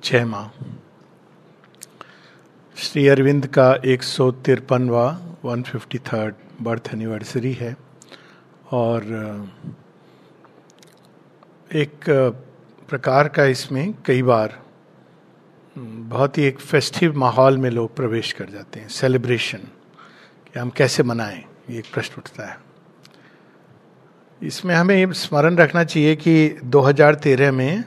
जय मां। श्री अरविंद का 153वां 153rd बर्थ एनिवर्सरी है और एक प्रकार का इसमें कई बार बहुत ही एक फेस्टिव माहौल में लोग प्रवेश कर जाते हैं। सेलिब्रेशन कि हम कैसे मनाएं, ये एक प्रश्न उठता है। इसमें हमें स्मरण रखना चाहिए कि 2013 में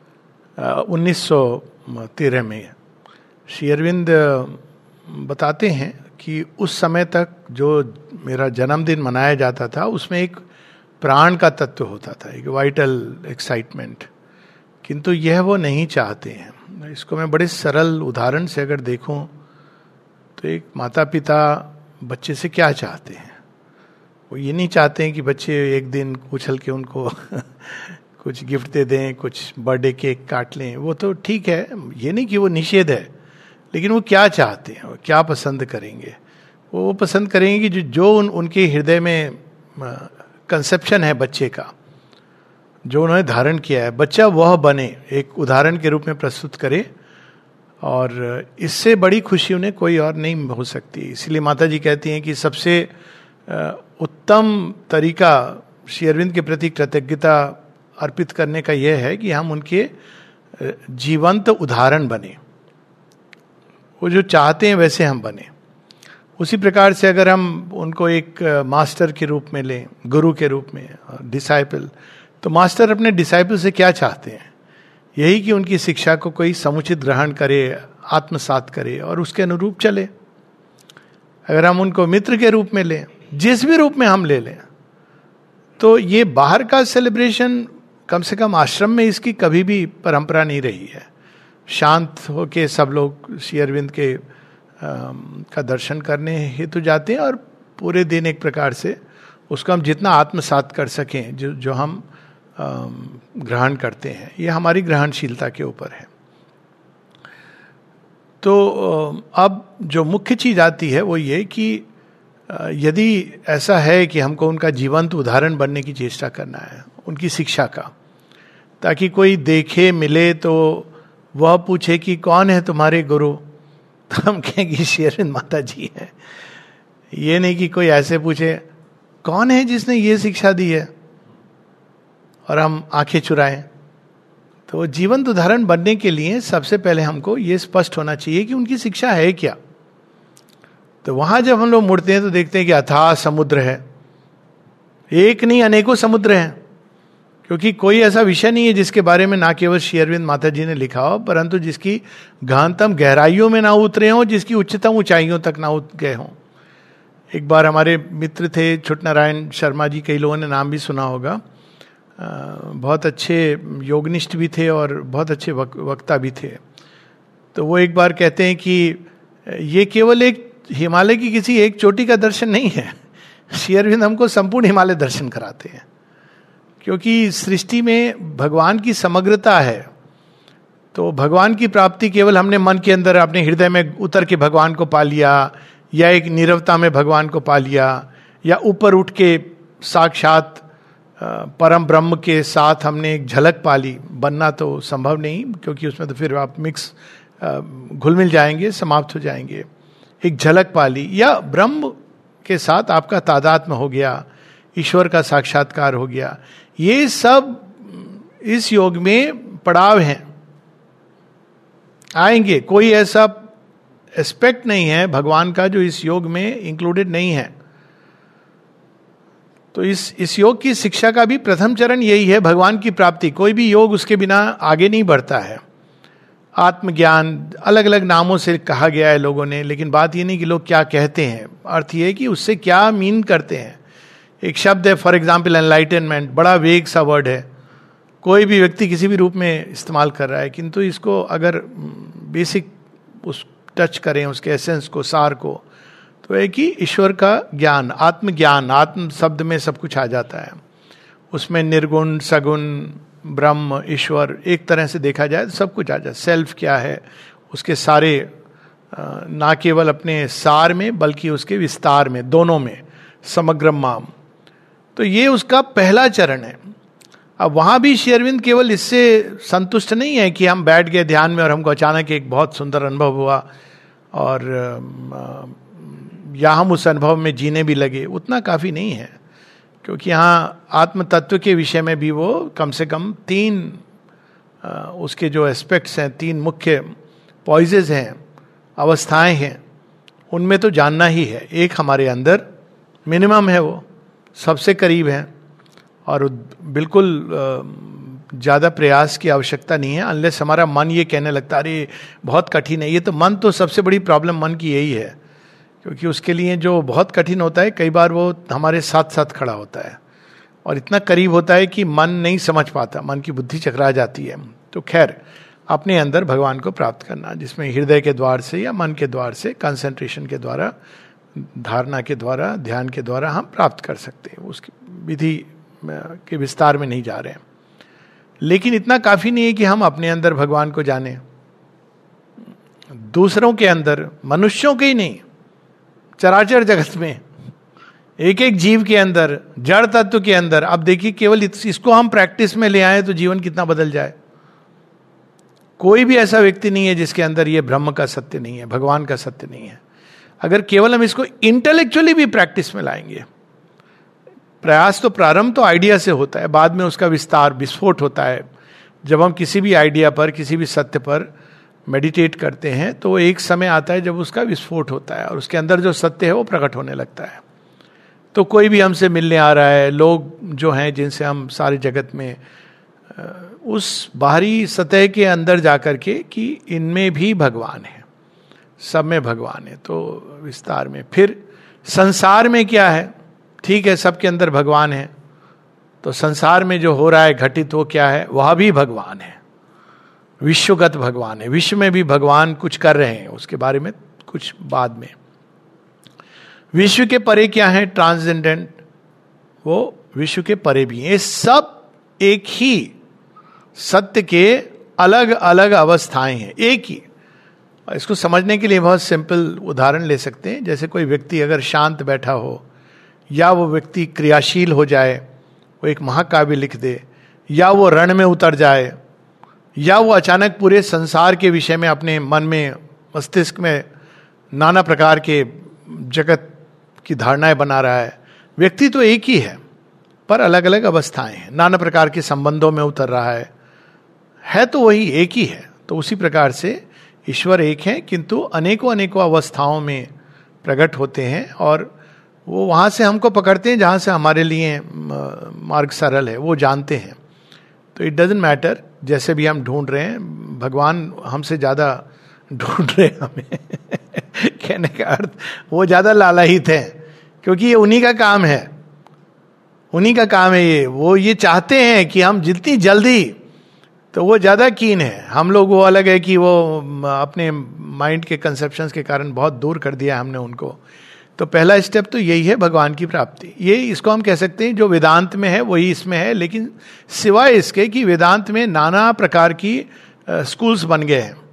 1913 में श्री अरविंद बताते हैं कि उस समय तक जो मेरा जन्मदिन मनाया जाता था उसमें एक प्राण का तत्व होता था, एक वाइटल एक्साइटमेंट, किंतु यह वो नहीं चाहते हैं। इसको मैं बड़े सरल उदाहरण से अगर देखूं तो एक माता पिता बच्चे से क्या चाहते हैं, वो ये नहीं चाहते हैं कि बच्चे एक दिन उछल के उनको कुछ गिफ्ट दे दें, कुछ बर्थडे केक काट लें, वो तो ठीक है, ये नहीं कि वो निषेध है, लेकिन वो क्या चाहते हैं, वो क्या पसंद करेंगे। वो पसंद करेंगे कि जो उनके हृदय में कंसेप्शन है बच्चे का, जो उन्होंने धारण किया है, बच्चा वह बने, एक उदाहरण के रूप में प्रस्तुत करे, और इससे बड़ी खुशी उन्हें कोई और नहीं हो सकती। इसलिए माता जी कहती हैं कि सबसे उत्तम तरीका श्री अरविंद के प्रति कृतज्ञता अर्पित करने का यह है कि हम उनके जीवंत उदाहरण बने, वो जो चाहते हैं वैसे हम बने। उसी प्रकार से अगर हम उनको एक मास्टर के रूप में लें, गुरु के रूप में, डिसाइपल, तो मास्टर अपने डिसाइपल से क्या चाहते हैं? यही कि उनकी शिक्षा को कोई समुचित ग्रहण करे, आत्मसात करे और उसके अनुरूप चले। अगर हम उनको मित्र के रूप में लें, जिस भी रूप में हम ले लें, तो ये बाहर का सेलिब्रेशन, कम से कम आश्रम में इसकी कभी भी परंपरा नहीं रही है। शांत होके सब लोग श्री अरविंद के का दर्शन करने हेतु जाते हैं और पूरे दिन एक प्रकार से उसको हम जितना आत्मसात कर सकें, जो हम ग्रहण करते हैं, ये हमारी ग्रहणशीलता के ऊपर है। तो अब जो मुख्य चीज आती है वो ये कि यदि ऐसा है कि हमको उनका जीवंत उदाहरण बनने की चेष्टा करना है, उनकी शिक्षा का, ताकि कोई देखे मिले तो वह पूछे कि कौन है तुम्हारे गुरु, तो हम कहेंगे श्री अरविंद माता जी है। ये नहीं कि कोई ऐसे पूछे कौन है जिसने ये शिक्षा दी है और हम आंखें चुराएं। तो जीवंत उदाहरण बनने के लिए सबसे पहले हमको ये स्पष्ट होना चाहिए कि उनकी शिक्षा है क्या। तो वहां जब हम लोग मुड़ते हैं तो देखते हैं कि अथाह समुद्र है, एक नहीं अनेकों समुद्र हैं, क्योंकि कोई ऐसा विषय नहीं है जिसके बारे में ना केवल श्री अरविंद माता जी ने लिखा हो, परंतु जिसकी गहनतम गहराइयों में ना उतरे हों, जिसकी उच्चतम ऊंचाइयों तक ना गए हों। एक बार हमारे मित्र थे छुट नारायण शर्मा जी, कई लोगों ने नाम भी सुना होगा, बहुत अच्छे योगनिष्ठ भी थे और बहुत अच्छे वक्ता भी थे। तो वो एक बार कहते हैं कि ये केवल एक हिमालय की किसी एक चोटी का दर्शन नहीं है, श्री अरविंद हमको संपूर्ण हिमालय दर्शन कराते हैं, क्योंकि सृष्टि में भगवान की समग्रता है। तो भगवान की प्राप्ति केवल हमने मन के अंदर अपने हृदय में उतर के भगवान को पा लिया, या एक नीरवता में भगवान को पा लिया, या ऊपर उठ के साक्षात परम ब्रह्म के साथ हमने एक झलक पा ली। बनना तो संभव नहीं, क्योंकि उसमें तो फिर आप मिक्स घुल मिल जाएंगे, समाप्त हो जाएंगे। एक झलक पा ली, या ब्रह्म के साथ आपका तादात्म्य हो गया, ईश्वर का साक्षात्कार हो गया। ये सब इस योग में पड़ाव हैं, आएंगे। कोई ऐसा एस्पेक्ट नहीं है भगवान का जो इस योग में इंक्लूडेड नहीं है। तो इस योग की शिक्षा का भी प्रथम चरण यही है, भगवान की प्राप्ति। कोई भी योग उसके बिना आगे नहीं बढ़ता है। आत्मज्ञान अलग अलग नामों से कहा गया है लोगों ने, लेकिन बात ये नहीं कि लोग क्या कहते हैं, अर्थ ये है कि उससे क्या मीन करते हैं। एक शब्द है फॉर एग्जाम्पल एनलाइटनमेंट, बड़ा वेग सा वर्ड है, कोई भी व्यक्ति किसी भी रूप में इस्तेमाल कर रहा है, किंतु इसको अगर बेसिक उस टच करें उसके एसेंस को, सार को, तो है कि ईश्वर का ज्ञान, आत्मज्ञान, आत्म शब्द में सब कुछ आ जाता है। उसमें निर्गुण, सगुण, ब्रह्म, ईश्वर, एक तरह से देखा जाए तो सब कुछ आ जाए। सेल्फ क्या है, उसके सारे, ना केवल अपने सार में बल्कि उसके विस्तार में, दोनों में, समग्र माम। तो ये उसका पहला चरण है। अब वहां भी श्री अरविंद केवल इससे संतुष्ट नहीं है कि हम बैठ गए ध्यान में और हमको अचानक एक बहुत सुंदर अनुभव हुआ और या हम उस अनुभव में जीने भी लगे, उतना काफी नहीं है। क्योंकि यहाँ आत्म तत्व के विषय में भी वो कम से कम 3 उसके जो एस्पेक्ट्स हैं, 3 मुख्य पॉइजेज हैं, अवस्थाएं हैं, उनमें तो जानना ही है। एक हमारे अंदर मिनिमम है, वो सबसे करीब है और बिल्कुल ज़्यादा प्रयास की आवश्यकता नहीं है, अनलेस हमारा मन ये कहने लगता है अरे बहुत कठिन है। ये तो मन, तो सबसे बड़ी प्रॉब्लम मन की यही है, क्योंकि उसके लिए जो बहुत कठिन होता है कई बार वो हमारे साथ साथ खड़ा होता है और इतना करीब होता है कि मन नहीं समझ पाता, मन की बुद्धि चकरा जाती है। तो खैर, अपने अंदर भगवान को प्राप्त करना, जिसमें हृदय के द्वार से या मन के द्वार से, कंसंट्रेशन के द्वारा, धारणा के द्वारा, ध्यान के द्वारा हम प्राप्त कर सकते हैं। उसकी विधि के विस्तार में नहीं जा रहे हैं, लेकिन इतना काफी नहीं है कि हम अपने अंदर भगवान को जाने, दूसरों के अंदर, मनुष्यों के ही नहीं, चराचर जगत में एक एक जीव के अंदर, जड़ तत्व के अंदर। अब देखिए, केवल इसको हम प्रैक्टिस में ले आए तो जीवन कितना बदल जाए। कोई भी ऐसा व्यक्ति नहीं है जिसके अंदर ये ब्रह्म का सत्य नहीं है, भगवान का सत्य नहीं है। अगर केवल हम इसको इंटेलेक्चुअली भी प्रैक्टिस में लाएंगे, प्रयास तो प्रारंभ तो आइडिया से होता है, बाद में उसका विस्तार, विस्फोट होता है। जब हम किसी भी आइडिया पर, किसी भी सत्य पर मेडिटेट करते हैं तो एक समय आता है जब उसका विस्फोट होता है और उसके अंदर जो सत्य है वो प्रकट होने लगता है। तो कोई भी हमसे मिलने आ रहा है, लोग जो हैं जिनसे हम सारे जगत में, उस बाहरी सतह के अंदर जाकर के कि इनमें भी भगवान है, सब में भगवान है, तो विस्तार में। फिर संसार में क्या है, ठीक है सबके अंदर भगवान है, तो संसार में जो हो रहा है घटित, वो क्या है, वह भी भगवान है, विश्वगत भगवान है। विश्व में भी भगवान कुछ कर रहे हैं, उसके बारे में कुछ बाद में। विश्व के परे क्या है, ट्रांसजेंडेंट, वो विश्व के परे भी हैं। ये सब एक ही सत्य के अलग अलग अवस्थाएं हैं, एक ही। इसको समझने के लिए बहुत सिंपल उदाहरण ले सकते हैं। जैसे कोई व्यक्ति अगर शांत बैठा हो, या वो व्यक्ति क्रियाशील हो जाए, वो एक महाकाव्य लिख दे, या वो रण में उतर जाए, या वो अचानक पूरे संसार के विषय में अपने मन में, मस्तिष्क में नाना प्रकार के जगत की धारणाएं बना रहा है। व्यक्ति तो एक ही है, पर अलग अलग अवस्थाएं हैं, नाना प्रकार के संबंधों में उतर रहा है तो वही एक ही है। तो उसी प्रकार से ईश्वर एक है, किंतु अनेकों अनेकों अवस्थाओं में प्रकट होते हैं और वो वहाँ से हमको पकड़ते हैं जहाँ से हमारे लिए मार्ग सरल है, वो जानते हैं। तो इट डजंट मैटर, जैसे भी हम ढूंढ रहे हैं, भगवान हमसे ज़्यादा ढूंढ रहे हैं हमें कहने का अर्थ, वो ज़्यादा लालायित है, क्योंकि ये उन्हीं का काम है, उन्हीं का काम है ये। वो ये चाहते हैं कि हम जितनी जल्दी, तो वो ज़्यादा कीन है। हम लोग वो अलग है कि वो अपने माइंड के कंसेप्शंस के कारण बहुत दूर कर दिया हमने उनको। तो पहला स्टेप तो यही है, भगवान की प्राप्ति। ये इसको हम कह सकते हैं जो वेदांत में है वही इसमें है, लेकिन सिवाय इसके कि वेदांत में नाना प्रकार की स्कूल्स बन गए हैं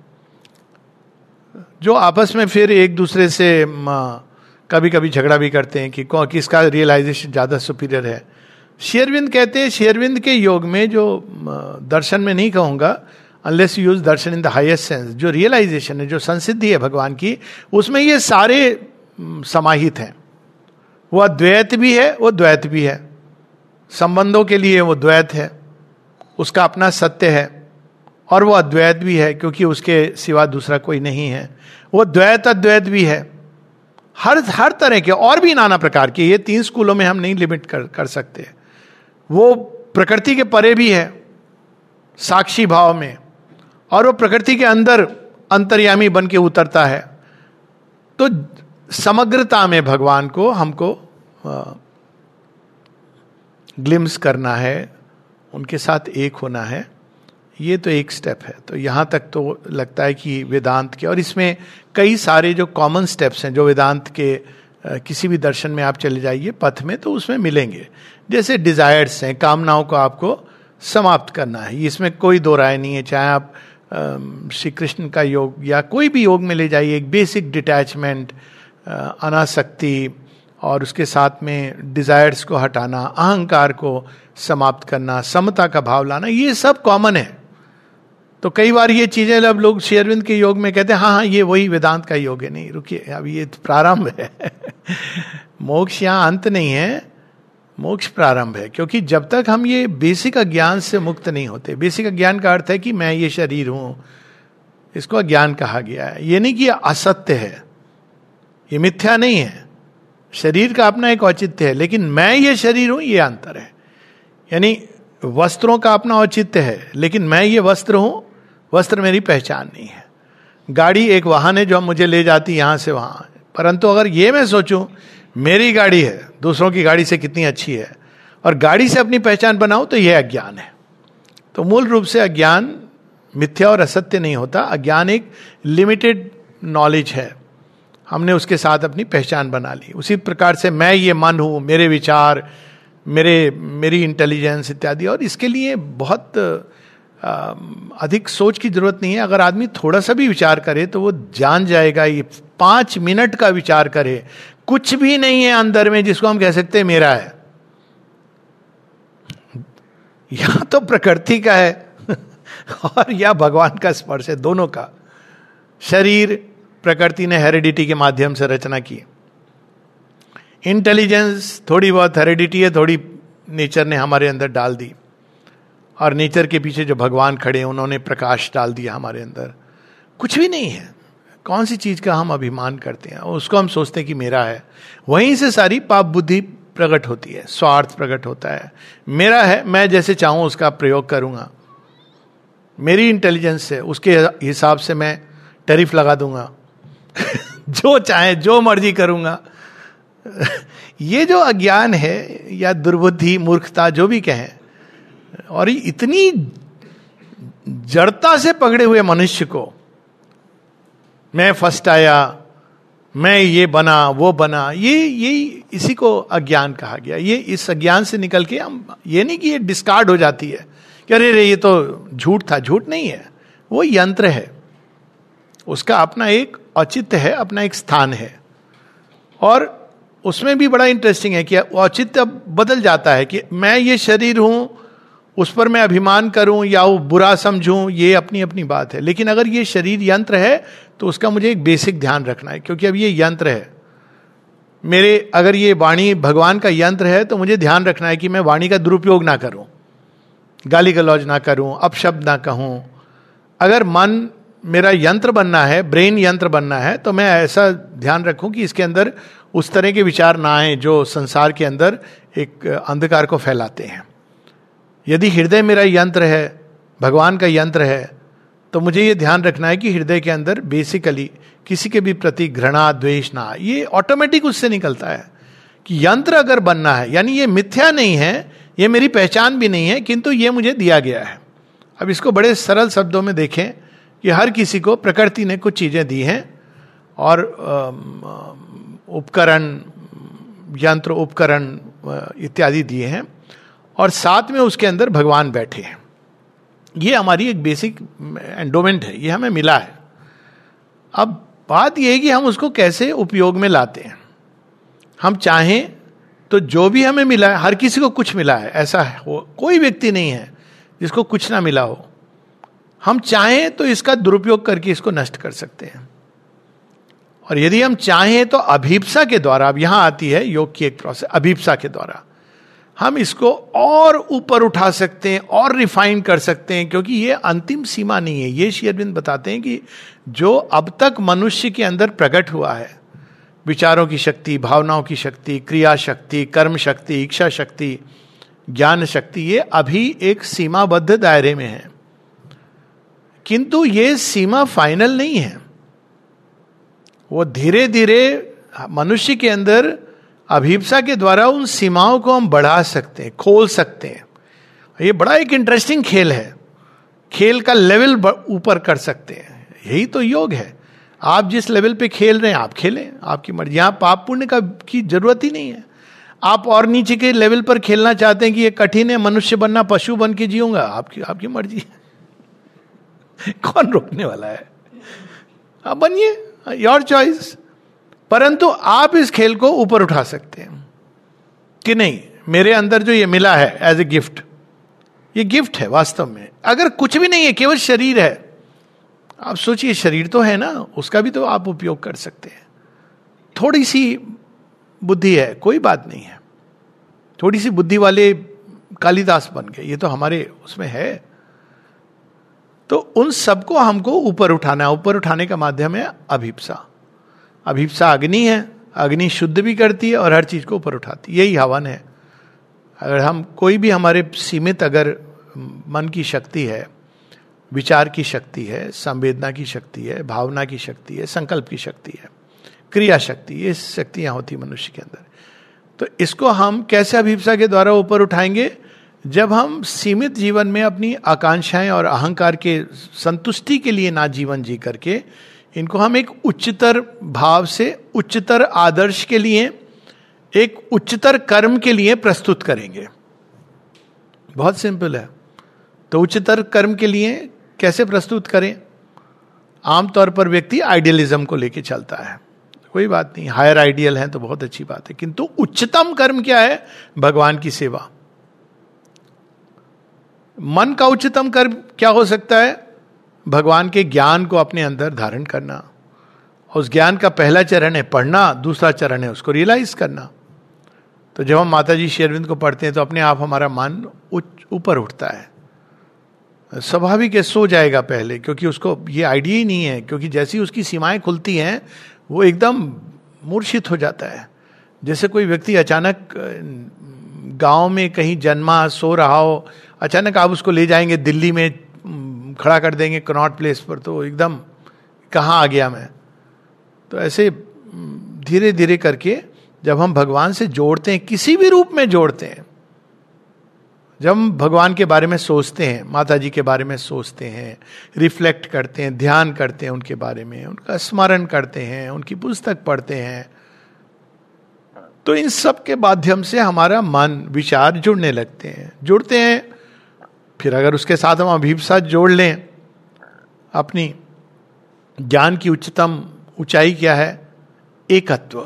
जो आपस में फिर एक दूसरे से कभी कभी झगड़ा भी करते हैं कि किसका रियलाइजेशन ज़्यादा सुपीरियर है। श्री अरविंद कहते हैं, श्री अरविंद के योग में, जो दर्शन में नहीं कहूँगा, unless you use darshan in the highest sense, जो रियलाइजेशन है, जो संसिद्धि है भगवान की, उसमें ये सारे समाहित हैं। वो अद्वैत भी है, वो द्वैत भी है, संबंधों के लिए वो द्वैत है, उसका अपना सत्य है, और वो अद्वैत भी है क्योंकि उसके सिवा दूसरा कोई नहीं है। वो द्वैत अद्वैत भी है, हर तरह के, और भी नाना प्रकार के। ये 3 स्कूलों में हम नहीं लिमिट कर सकते। वो प्रकृति के परे भी है, साक्षी भाव में, और वो प्रकृति के अंदर अंतर्यामी बन के उतरता है। तो समग्रता में भगवान को हमको ग्लिम्स करना है, उनके साथ एक होना है। ये तो एक स्टेप है। तो यहाँ तक तो लगता है कि वेदांत के, और इसमें कई सारे जो कॉमन स्टेप्स हैं जो वेदांत के किसी भी दर्शन में आप चले जाइए पथ में, तो उसमें मिलेंगे। जैसे डिजायर्स हैं, कामनाओं को आपको समाप्त करना है, इसमें कोई दो राय नहीं है। चाहे आप श्री कृष्ण का योग या कोई भी योग में ले जाइए, एक बेसिक डिटैचमेंट, अनासक्ति और उसके साथ में डिजायर्स को हटाना, अहंकार को समाप्त करना, समता का भाव लाना, ये सब कॉमन है। तो कई बार ये चीजें अब लोग श्री अरविंद के योग में कहते हैं हाँ हाँ ये वही वेदांत का योग है। नहीं, रुकिए, अभी ये प्रारंभ है। मोक्ष यहाँ अंत नहीं है, मोक्ष प्रारंभ है। क्योंकि जब तक हम ये बेसिक अज्ञान से मुक्त नहीं होते, बेसिक अज्ञान का अर्थ है कि मैं ये शरीर हूं, इसको अज्ञान कहा गया है। ये नहीं कि ये असत्य है, ये मिथ्या नहीं है, शरीर का अपना एक औचित्य है, लेकिन मैं ये शरीर हूं, ये अंतर है। यानी वस्त्रों का अपना औचित्य है, लेकिन मैं ये वस्त्र हूं, वस्त्र मेरी पहचान नहीं है। गाड़ी एक वाहन है जो मुझे ले जाती यहां से वहां, परंतु अगर ये मैं सोचूं मेरी गाड़ी है, दूसरों की गाड़ी से कितनी अच्छी है, और गाड़ी से अपनी पहचान बनाऊं, तो यह अज्ञान है। तो मूल रूप से अज्ञान मिथ्या और असत्य नहीं होता। अज्ञान एक लिमिटेड नॉलेज है, हमने उसके साथ अपनी पहचान बना ली। उसी प्रकार से मैं ये मन हूं, मेरे विचार, मेरी इंटेलिजेंस इत्यादि। और इसके लिए बहुत अधिक सोच की जरूरत नहीं है। अगर आदमी थोड़ा सा भी विचार करे तो वो जान जाएगा। ये 5 मिनट का विचार करे, कुछ भी नहीं है अंदर में जिसको हम कह सकते हैं मेरा है। या तो प्रकृति का है और या भगवान का स्पर्श है, दोनों का। शरीर प्रकृति ने हेरिडिटी के माध्यम से रचना की, इंटेलिजेंस थोड़ी बहुत हेरिडिटी है, थोड़ी नेचर ने हमारे अंदर डाल दी, और नेचर के पीछे जो भगवान खड़े उन्होंने प्रकाश डाल दिया हमारे अंदर। कुछ भी नहीं है। कौन सी चीज का हम अभिमान करते हैं, उसको हम सोचते हैं कि मेरा है। वहीं से सारी पाप बुद्धि प्रकट होती है, स्वार्थ प्रकट होता है। मेरा है, मैं जैसे चाहूं उसका प्रयोग करूंगा, मेरी इंटेलिजेंस से उसके हिसाब से मैं टैरिफ लगा दूंगा जो चाहे जो मर्जी करूंगा। ये जो अज्ञान है या दुर्बुद्धि, मूर्खता, जो भी कहें, और इतनी जड़ता से पकड़े हुए मनुष्य को, मैं फर्स्ट आया, मैं ये बना वो बना, ये इसी को अज्ञान कहा गया। ये इस अज्ञान से निकल के हम, ये नहीं कि ये डिस्कार्ड हो जाती है कि अरे रे ये तो झूठ था। झूठ नहीं है, वो यंत्र है, उसका अपना एक औचित्य है, अपना एक स्थान है। और उसमें भी बड़ा इंटरेस्टिंग है कि औचित्य बदल जाता है कि मैं ये शरीर हूं, उस पर मैं अभिमान करूं या वो बुरा समझूं, ये अपनी अपनी बात है। लेकिन अगर ये शरीर यंत्र है तो उसका मुझे एक बेसिक ध्यान रखना है, क्योंकि अब ये यंत्र है मेरे। अगर ये वाणी भगवान का यंत्र है तो मुझे ध्यान रखना है कि मैं वाणी का दुरुपयोग ना करूं, गाली गलौज ना करूं, अपशब्द ना कहूं। अगर मन मेरा यंत्र बनना है, ब्रेन यंत्र बनना है, तो मैं ऐसा ध्यान रखूं कि इसके अंदर उस तरह के विचार ना आए जो संसार के अंदर एक अंधकार को फैलाते हैं। यदि हृदय मेरा यंत्र है, भगवान का यंत्र है, तो मुझे ये ध्यान रखना है कि हृदय के अंदर बेसिकली किसी के भी प्रति घृणा द्वेष ना। ये ऑटोमेटिक उससे निकलता है कि यंत्र अगर बनना है, यानी ये मिथ्या नहीं है, ये मेरी पहचान भी नहीं है, किंतु ये मुझे दिया गया है। अब इसको बड़े सरल शब्दों में देखें कि हर किसी को प्रकृति ने कुछ चीजें दी हैं, और उपकरण, यंत्र उपकरण इत्यादि दिए हैं, और साथ में उसके अंदर भगवान बैठे हैं। ये हमारी एक बेसिक एंडोमेंट है, ये हमें मिला है। अब बात यह है कि हम उसको कैसे उपयोग में लाते हैं। हम चाहें तो जो भी हमें मिला है, हर किसी को कुछ मिला है, ऐसा है कोई व्यक्ति नहीं है जिसको कुछ ना मिला हो। हम चाहें तो इसका दुरुपयोग करके इसको नष्ट कर सकते हैं, और यदि हम चाहें तो अभीप्सा के द्वारा, अब यहां आती है योग की एक प्रोसेस, अभीप्सा के द्वारा हम इसको और ऊपर उठा सकते हैं और रिफाइन कर सकते हैं, क्योंकि ये अंतिम सीमा नहीं है। ये श्री अरविंद बताते हैं कि जो अब तक मनुष्य के अंदर प्रकट हुआ है, विचारों की शक्ति, भावनाओं की शक्ति, क्रिया शक्ति, कर्म शक्ति, इच्छा शक्ति, ज्ञान शक्ति, ये अभी एक सीमाबद्ध दायरे में है, किंतु ये सीमा फाइनल नहीं है। वो धीरे धीरे मनुष्य के अंदर अभीप्सा के द्वारा उन सीमाओं को हम बढ़ा सकते हैं, खोल सकते हैं। ये बड़ा एक इंटरेस्टिंग खेल है, खेल का लेवल ऊपर कर सकते हैं। यही तो योग है। आप जिस लेवल पे खेल रहे हैं आप खेलें, आपकी मर्जी। यहां पाप पुण्य की जरूरत ही नहीं है। आप और नीचे के लेवल पर खेलना चाहते हैं कि ये कठिन है, मनुष्य बनना, पशु बन के जीऊंगा, आपकी मर्जी कौन रोकने वाला है? आप बनिए, योर चॉइस। परंतु आप इस खेल को ऊपर उठा सकते हैं कि नहीं, मेरे अंदर जो ये मिला है एज ए गिफ्ट, ये गिफ्ट है वास्तव में। अगर कुछ भी नहीं है, केवल शरीर है, आप सोचिए शरीर तो है ना, उसका भी तो आप उपयोग कर सकते हैं। थोड़ी सी बुद्धि है, कोई बात नहीं है, थोड़ी सी बुद्धि वाले कालिदास बन गए, ये तो हमारे उसमें है। तो उन सबको हमको ऊपर उठाना है। ऊपर उठाने का माध्यम है अभिप्सा। अभिप्सा अग्नि है, अग्नि शुद्ध भी करती है और हर चीज को ऊपर उठाती है, यही हवन है। अगर हम कोई भी हमारे सीमित अगर मन की शक्ति है, विचार की शक्ति है, संवेदना की शक्ति है, भावना की शक्ति है, संकल्प की शक्ति है, क्रिया शक्ति, ये शक्तियां होती मनुष्य के अंदर। तो इसको हम कैसे अभिप्सा के द्वारा ऊपर उठाएंगे? जब हम सीमित जीवन में अपनी आकांक्षाएं और अहंकार के संतुष्टि के लिए ना जीवन जी करके इनको हम एक उच्चतर भाव से, उच्चतर आदर्श के लिए, एक उच्चतर कर्म के लिए प्रस्तुत करेंगे। बहुत सिंपल है। तो उच्चतर कर्म के लिए कैसे प्रस्तुत करें? आमतौर पर व्यक्ति आइडियलिज्म को लेके चलता है, कोई बात नहीं, हायर आइडियल है तो बहुत अच्छी बात है, किंतु उच्चतम कर्म क्या है? भगवान की सेवा। मन का उच्चतम कर्म क्या हो सकता है? भगवान के ज्ञान को अपने अंदर धारण करना। उस ज्ञान का पहला चरण है पढ़ना, दूसरा चरण है उसको रियलाइज करना। तो जब हम माता जी श्री अरविंद को पढ़ते हैं तो अपने आप हमारा मन ऊपर उठता है, स्वाभाविक है, सो जाएगा पहले, क्योंकि उसको ये आइडिया ही नहीं है। क्योंकि जैसी उसकी सीमाएं खुलती हैं वो एकदम मूर्छित हो जाता है। जैसे कोई व्यक्ति अचानक गांव में कहीं जन्मा, सो रहा हो, अचानक आप उसको ले जाएंगे दिल्ली में, खड़ा कर देंगे कनॉट प्लेस पर, तो एकदम कहाँ आ गया मैं। तो ऐसे धीरे धीरे करके जब हम भगवान से जोड़ते हैं, किसी भी रूप में जोड़ते हैं, जब हम भगवान के बारे में सोचते हैं, माता जी के बारे में सोचते हैं, रिफ्लेक्ट करते हैं, ध्यान करते हैं उनके बारे में, उनका स्मरण करते हैं, उनकी पुस्तक पढ़ते हैं, तो इन सब के माध्यम से हमारा मन, विचार जुड़ने लगते हैं, जुड़ते हैं। फिर अगर उसके साथ हम अभिप्सा जोड़ लें, अपनी ज्ञान की उच्चतम ऊंचाई क्या है? एकत्व।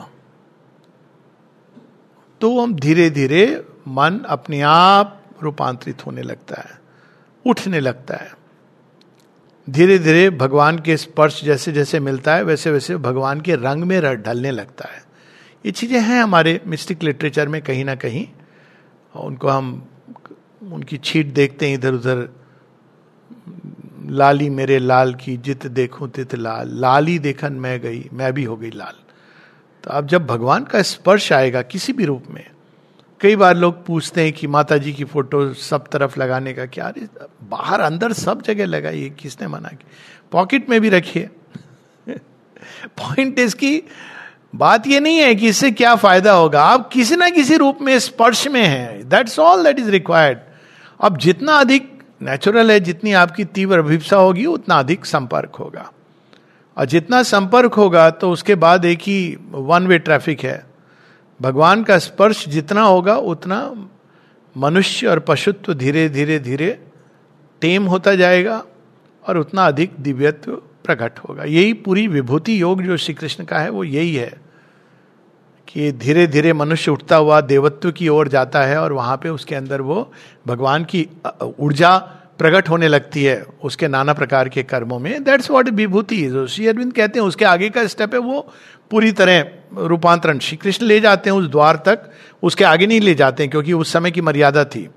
तो हम धीरे धीरे मन अपने आप रूपांतरित होने लगता है, उठने लगता है। धीरे धीरे भगवान के स्पर्श जैसे जैसे मिलता है वैसे वैसे भगवान के रंग में ढलने लगता है। ये चीजें हैं हमारे मिस्टिक लिटरेचर में कहीं ना कहीं, उनको हम उनकी छीट देखते हैं इधर उधर। लाली मेरे लाल की जित देखूं तित लाल, लाली देखन मैं गई, मैं भी हो गई लाल। तो अब जब भगवान का स्पर्श आएगा किसी भी रूप में, कई बार लोग पूछते हैं कि माता जी की फोटो सब तरफ लगाने का क्या? बाहर अंदर सब जगह लगाइए, किसने मना किया? पॉकेट में भी रखिए। पॉइंट इसकी बात ये नहीं है कि इससे क्या फायदा होगा, आप किसी ना किसी रूप में स्पर्श में हैं, that's all that is required. अब जितना अधिक नेचुरल है, जितनी आपकी तीव्र अभिप्सा होगी उतना अधिक संपर्क होगा, और जितना संपर्क होगा तो उसके बाद एक ही वन वे ट्रैफिक है। भगवान का स्पर्श जितना होगा उतना मनुष्य और पशुत्व धीरे धीरे धीरे टेम होता जाएगा और उतना अधिक दिव्यत्व प्रकट होगा। यही पूरी विभूति योग जो श्री कृष्ण का है वो यही है कि धीरे धीरे मनुष्य उठता हुआ देवत्व की ओर जाता है और वहां पे उसके अंदर वो भगवान की ऊर्जा प्रकट होने लगती है उसके नाना प्रकार के कर्मों में। That's what vibhuti is. Shri Aurobindo कहते हैं उसके आगे का स्टेप है वो पूरी तरह रूपांतरण। श्री कृष्ण ले जाते हैं उस द्वार तक, उसके आगे नहीं ले जाते हैं क्योंकि उस समय की मर्यादा थी।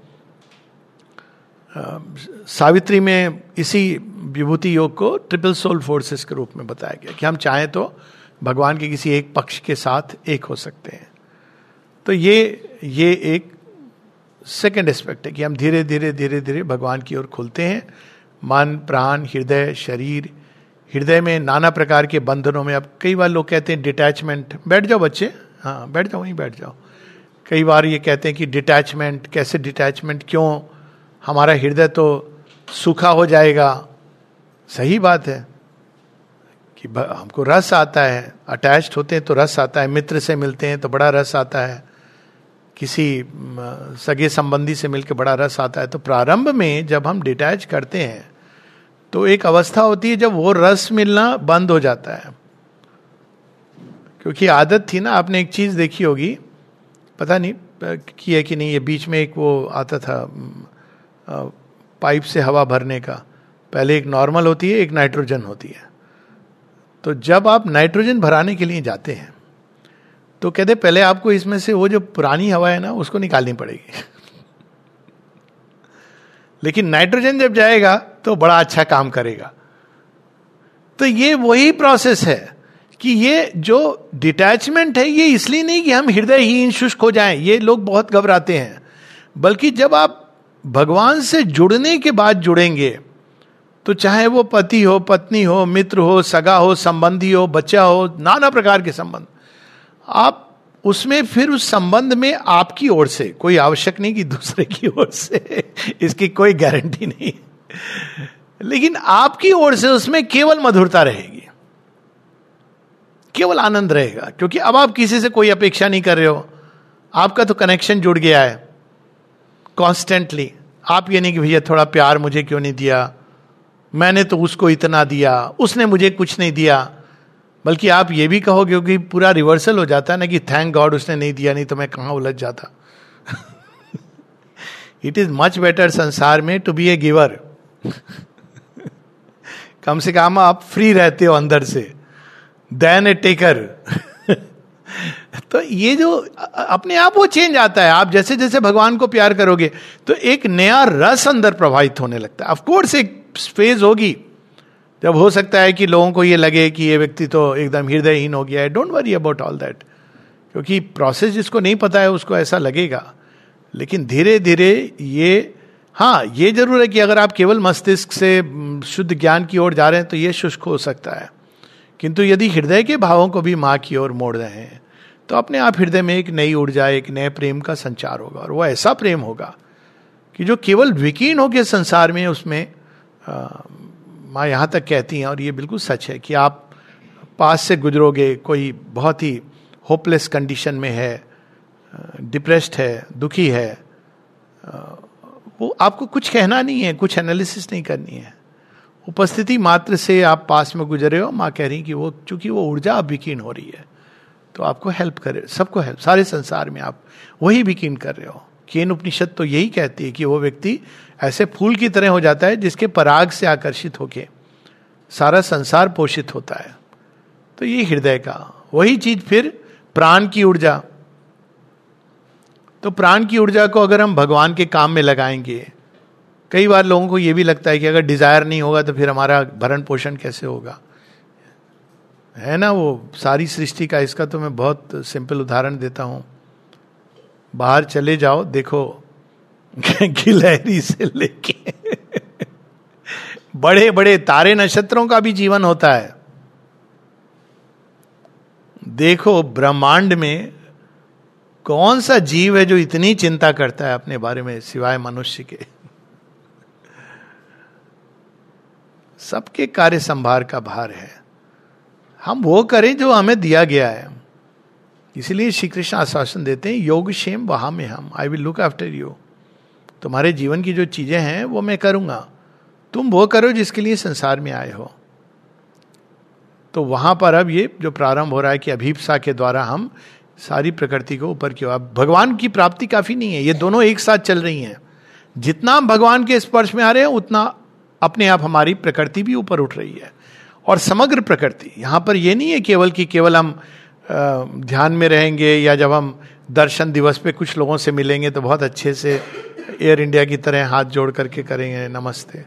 सावित्री में इसी विभूति योग को ट्रिपल सोल फोर्सेस के रूप में बताया गया कि हम चाहें तो भगवान के किसी एक पक्ष के साथ एक हो सकते हैं। तो ये एक सेकेंड एस्पेक्ट है कि हम धीरे धीरे धीरे धीरे भगवान की ओर खुलते हैं। मन, प्राण, हृदय, शरीर, हृदय में नाना प्रकार के बंधनों में। अब कई बार लोग कहते हैं डिटैचमेंट, बैठ जाओ बच्चे, हाँ बैठ जाओ, वहीं बैठ जाओ। कई बार ये कहते हैं कि डिटैचमेंट, कैसे डिटैचमेंट, क्यों, हमारा हृदय तो सूखा हो जाएगा। सही बात है कि हमको रस आता है, अटैच्ड होते हैं तो रस आता है, मित्र से मिलते हैं तो बड़ा रस आता है, किसी सगे संबंधी से मिलकर बड़ा रस आता है। तो प्रारंभ में जब हम डिटैच करते हैं तो एक अवस्था होती है जब वो रस मिलना बंद हो जाता है, क्योंकि आदत थी ना, आपने एक चीज देखी होगी, पता नहीं की है कि नहीं, ये बीच में एक वो आता था पाइप से हवा भरने का, पहले एक नॉर्मल होती है, एक नाइट्रोजन होती है। तो जब आप नाइट्रोजन भराने के लिए जाते हैं तो कहते पहले आपको इसमें से वो जो पुरानी हवा है ना उसको निकालनी पड़ेगी लेकिन नाइट्रोजन जब जाएगा तो बड़ा अच्छा काम करेगा। तो ये वही प्रोसेस है कि ये जो डिटैचमेंट है, ये इसलिए नहीं कि हम हृदयहीन शुष्क हो जाएं, ये लोग बहुत घबराते हैं, बल्कि जब आप भगवान से जुड़ने के बाद जुड़ेंगे तो चाहे वो पति हो, पत्नी हो, मित्र हो, सगा हो, संबंधी हो, बच्चा हो, नाना प्रकार के संबंध, आप उसमें फिर उस संबंध में आपकी ओर से, कोई आवश्यक नहीं कि दूसरे की ओर से, इसकी कोई गारंटी नहीं, लेकिन आपकी ओर से उसमें केवल मधुरता रहेगी, केवल आनंद रहेगा, क्योंकि अब आप किसी से कोई अपेक्षा नहीं कर रहे हो, आपका तो कनेक्शन जुड़ गया है कॉन्स्टेंटली। आप ये नहीं कि भैया थोड़ा प्यार मुझे क्यों नहीं दिया, मैंने तो उसको इतना दिया, उसने मुझे कुछ नहीं दिया, बल्कि आप ये भी कहोगे, क्योंकि पूरा रिवर्सल हो जाता है ना कि थैंक गॉड उसने नहीं दिया, नहीं तो मैं कहां उलझ जाता। इट इज मच बेटर संसार में टू बी ए गिवर। कम से कम आप फ्री रहते हो अंदर से, देन ए टेकर। तो ये जो अपने आप वो चेंज आता है, आप जैसे जैसे भगवान को प्यार करोगे तो एक नया रस अंदर प्रवाहित होने लगता है। ऑफ कोर्स एक फेज होगी जब हो सकता है कि लोगों को ये लगे कि ये व्यक्ति तो एकदम हृदयहीन हो गया है। Don't worry about all that, क्योंकि प्रोसेस जिसको नहीं पता है उसको ऐसा लगेगा, लेकिन धीरे धीरे ये, हाँ ये जरूर है कि अगर आप केवल मस्तिष्क से शुद्ध ज्ञान की ओर जा रहे हैं तो ये शुष्क हो सकता है, किंतु यदि हृदय के भावों को भी माँ की ओर मोड़ रहे हैं तो अपने आप हृदय में एक नई ऊर्जा, एक नए प्रेम का संचार होगा, और वो ऐसा प्रेम होगा कि जो केवल विकीर्ण हो के संसार में, उसमें माँ यहाँ तक कहती हैं, और ये बिल्कुल सच है, कि आप पास से गुजरोगे, कोई बहुत ही होपलेस कंडीशन में है, डिप्रेस्ड है, दुखी है, वो आपको कुछ कहना नहीं है, कुछ एनालिसिस नहीं करनी है, उपस्थिति मात्र से आप पास में गुजरे हो, माँ कह रही कि वो चूंकि वो ऊर्जा अब विकीर्ण हो रही है तो आपको हेल्प करे, सबको हेल्प, सारे संसार में आप वही विकीर्ण कर रहे हो। केन उपनिषद तो यही कहती है कि वो व्यक्ति ऐसे फूल की तरह हो जाता है जिसके पराग से आकर्षित होके सारा संसार पोषित होता है। तो ये हृदय का वही चीज, फिर प्राण की ऊर्जा। तो प्राण की ऊर्जा को अगर हम भगवान के काम में लगाएंगे, कई बार लोगों को यह भी लगता है कि अगर डिजायर नहीं होगा तो फिर हमारा भरण पोषण कैसे होगा, है ना, वो सारी सृष्टि का। इसका तो मैं बहुत सिंपल उदाहरण देता हूं, बाहर चले जाओ, देखो गिलहरी से लेके बड़े बड़े तारे नक्षत्रों का भी जीवन होता है। देखो ब्रह्मांड में कौन सा जीव है जो इतनी चिंता करता है अपने बारे में सिवाय मनुष्य के। सबके कार्य संभार का भार है, हम वो करें जो हमें दिया गया है। इसीलिए श्री कृष्ण आश्वासन देते हैं, योग क्षेम वहां में हम, I will look after you. तुम्हारे जीवन की जो चीजें हैं वो मैं करूंगा, तुम वो करो जिसके लिए संसार में आए हो। तो वहां पर अब ये जो प्रारंभ हो रहा है कि अभीप्सा के द्वारा हम सारी प्रकृति को ऊपर की ओर, अब भगवान की प्राप्ति काफी नहीं है, ये दोनों एक साथ चल रही हैं। जितना हम भगवान के स्पर्श में आ रहे हैं उतना अपने आप हमारी प्रकृति भी ऊपर उठ रही है। और समग्र प्रकृति, यहां पर यह नहीं है केवल कि केवल हम ध्यान में रहेंगे, या जब हम दर्शन दिवस पे कुछ लोगों से मिलेंगे तो बहुत अच्छे से एयर इंडिया की तरह हाथ जोड़ करके करेंगे नमस्ते।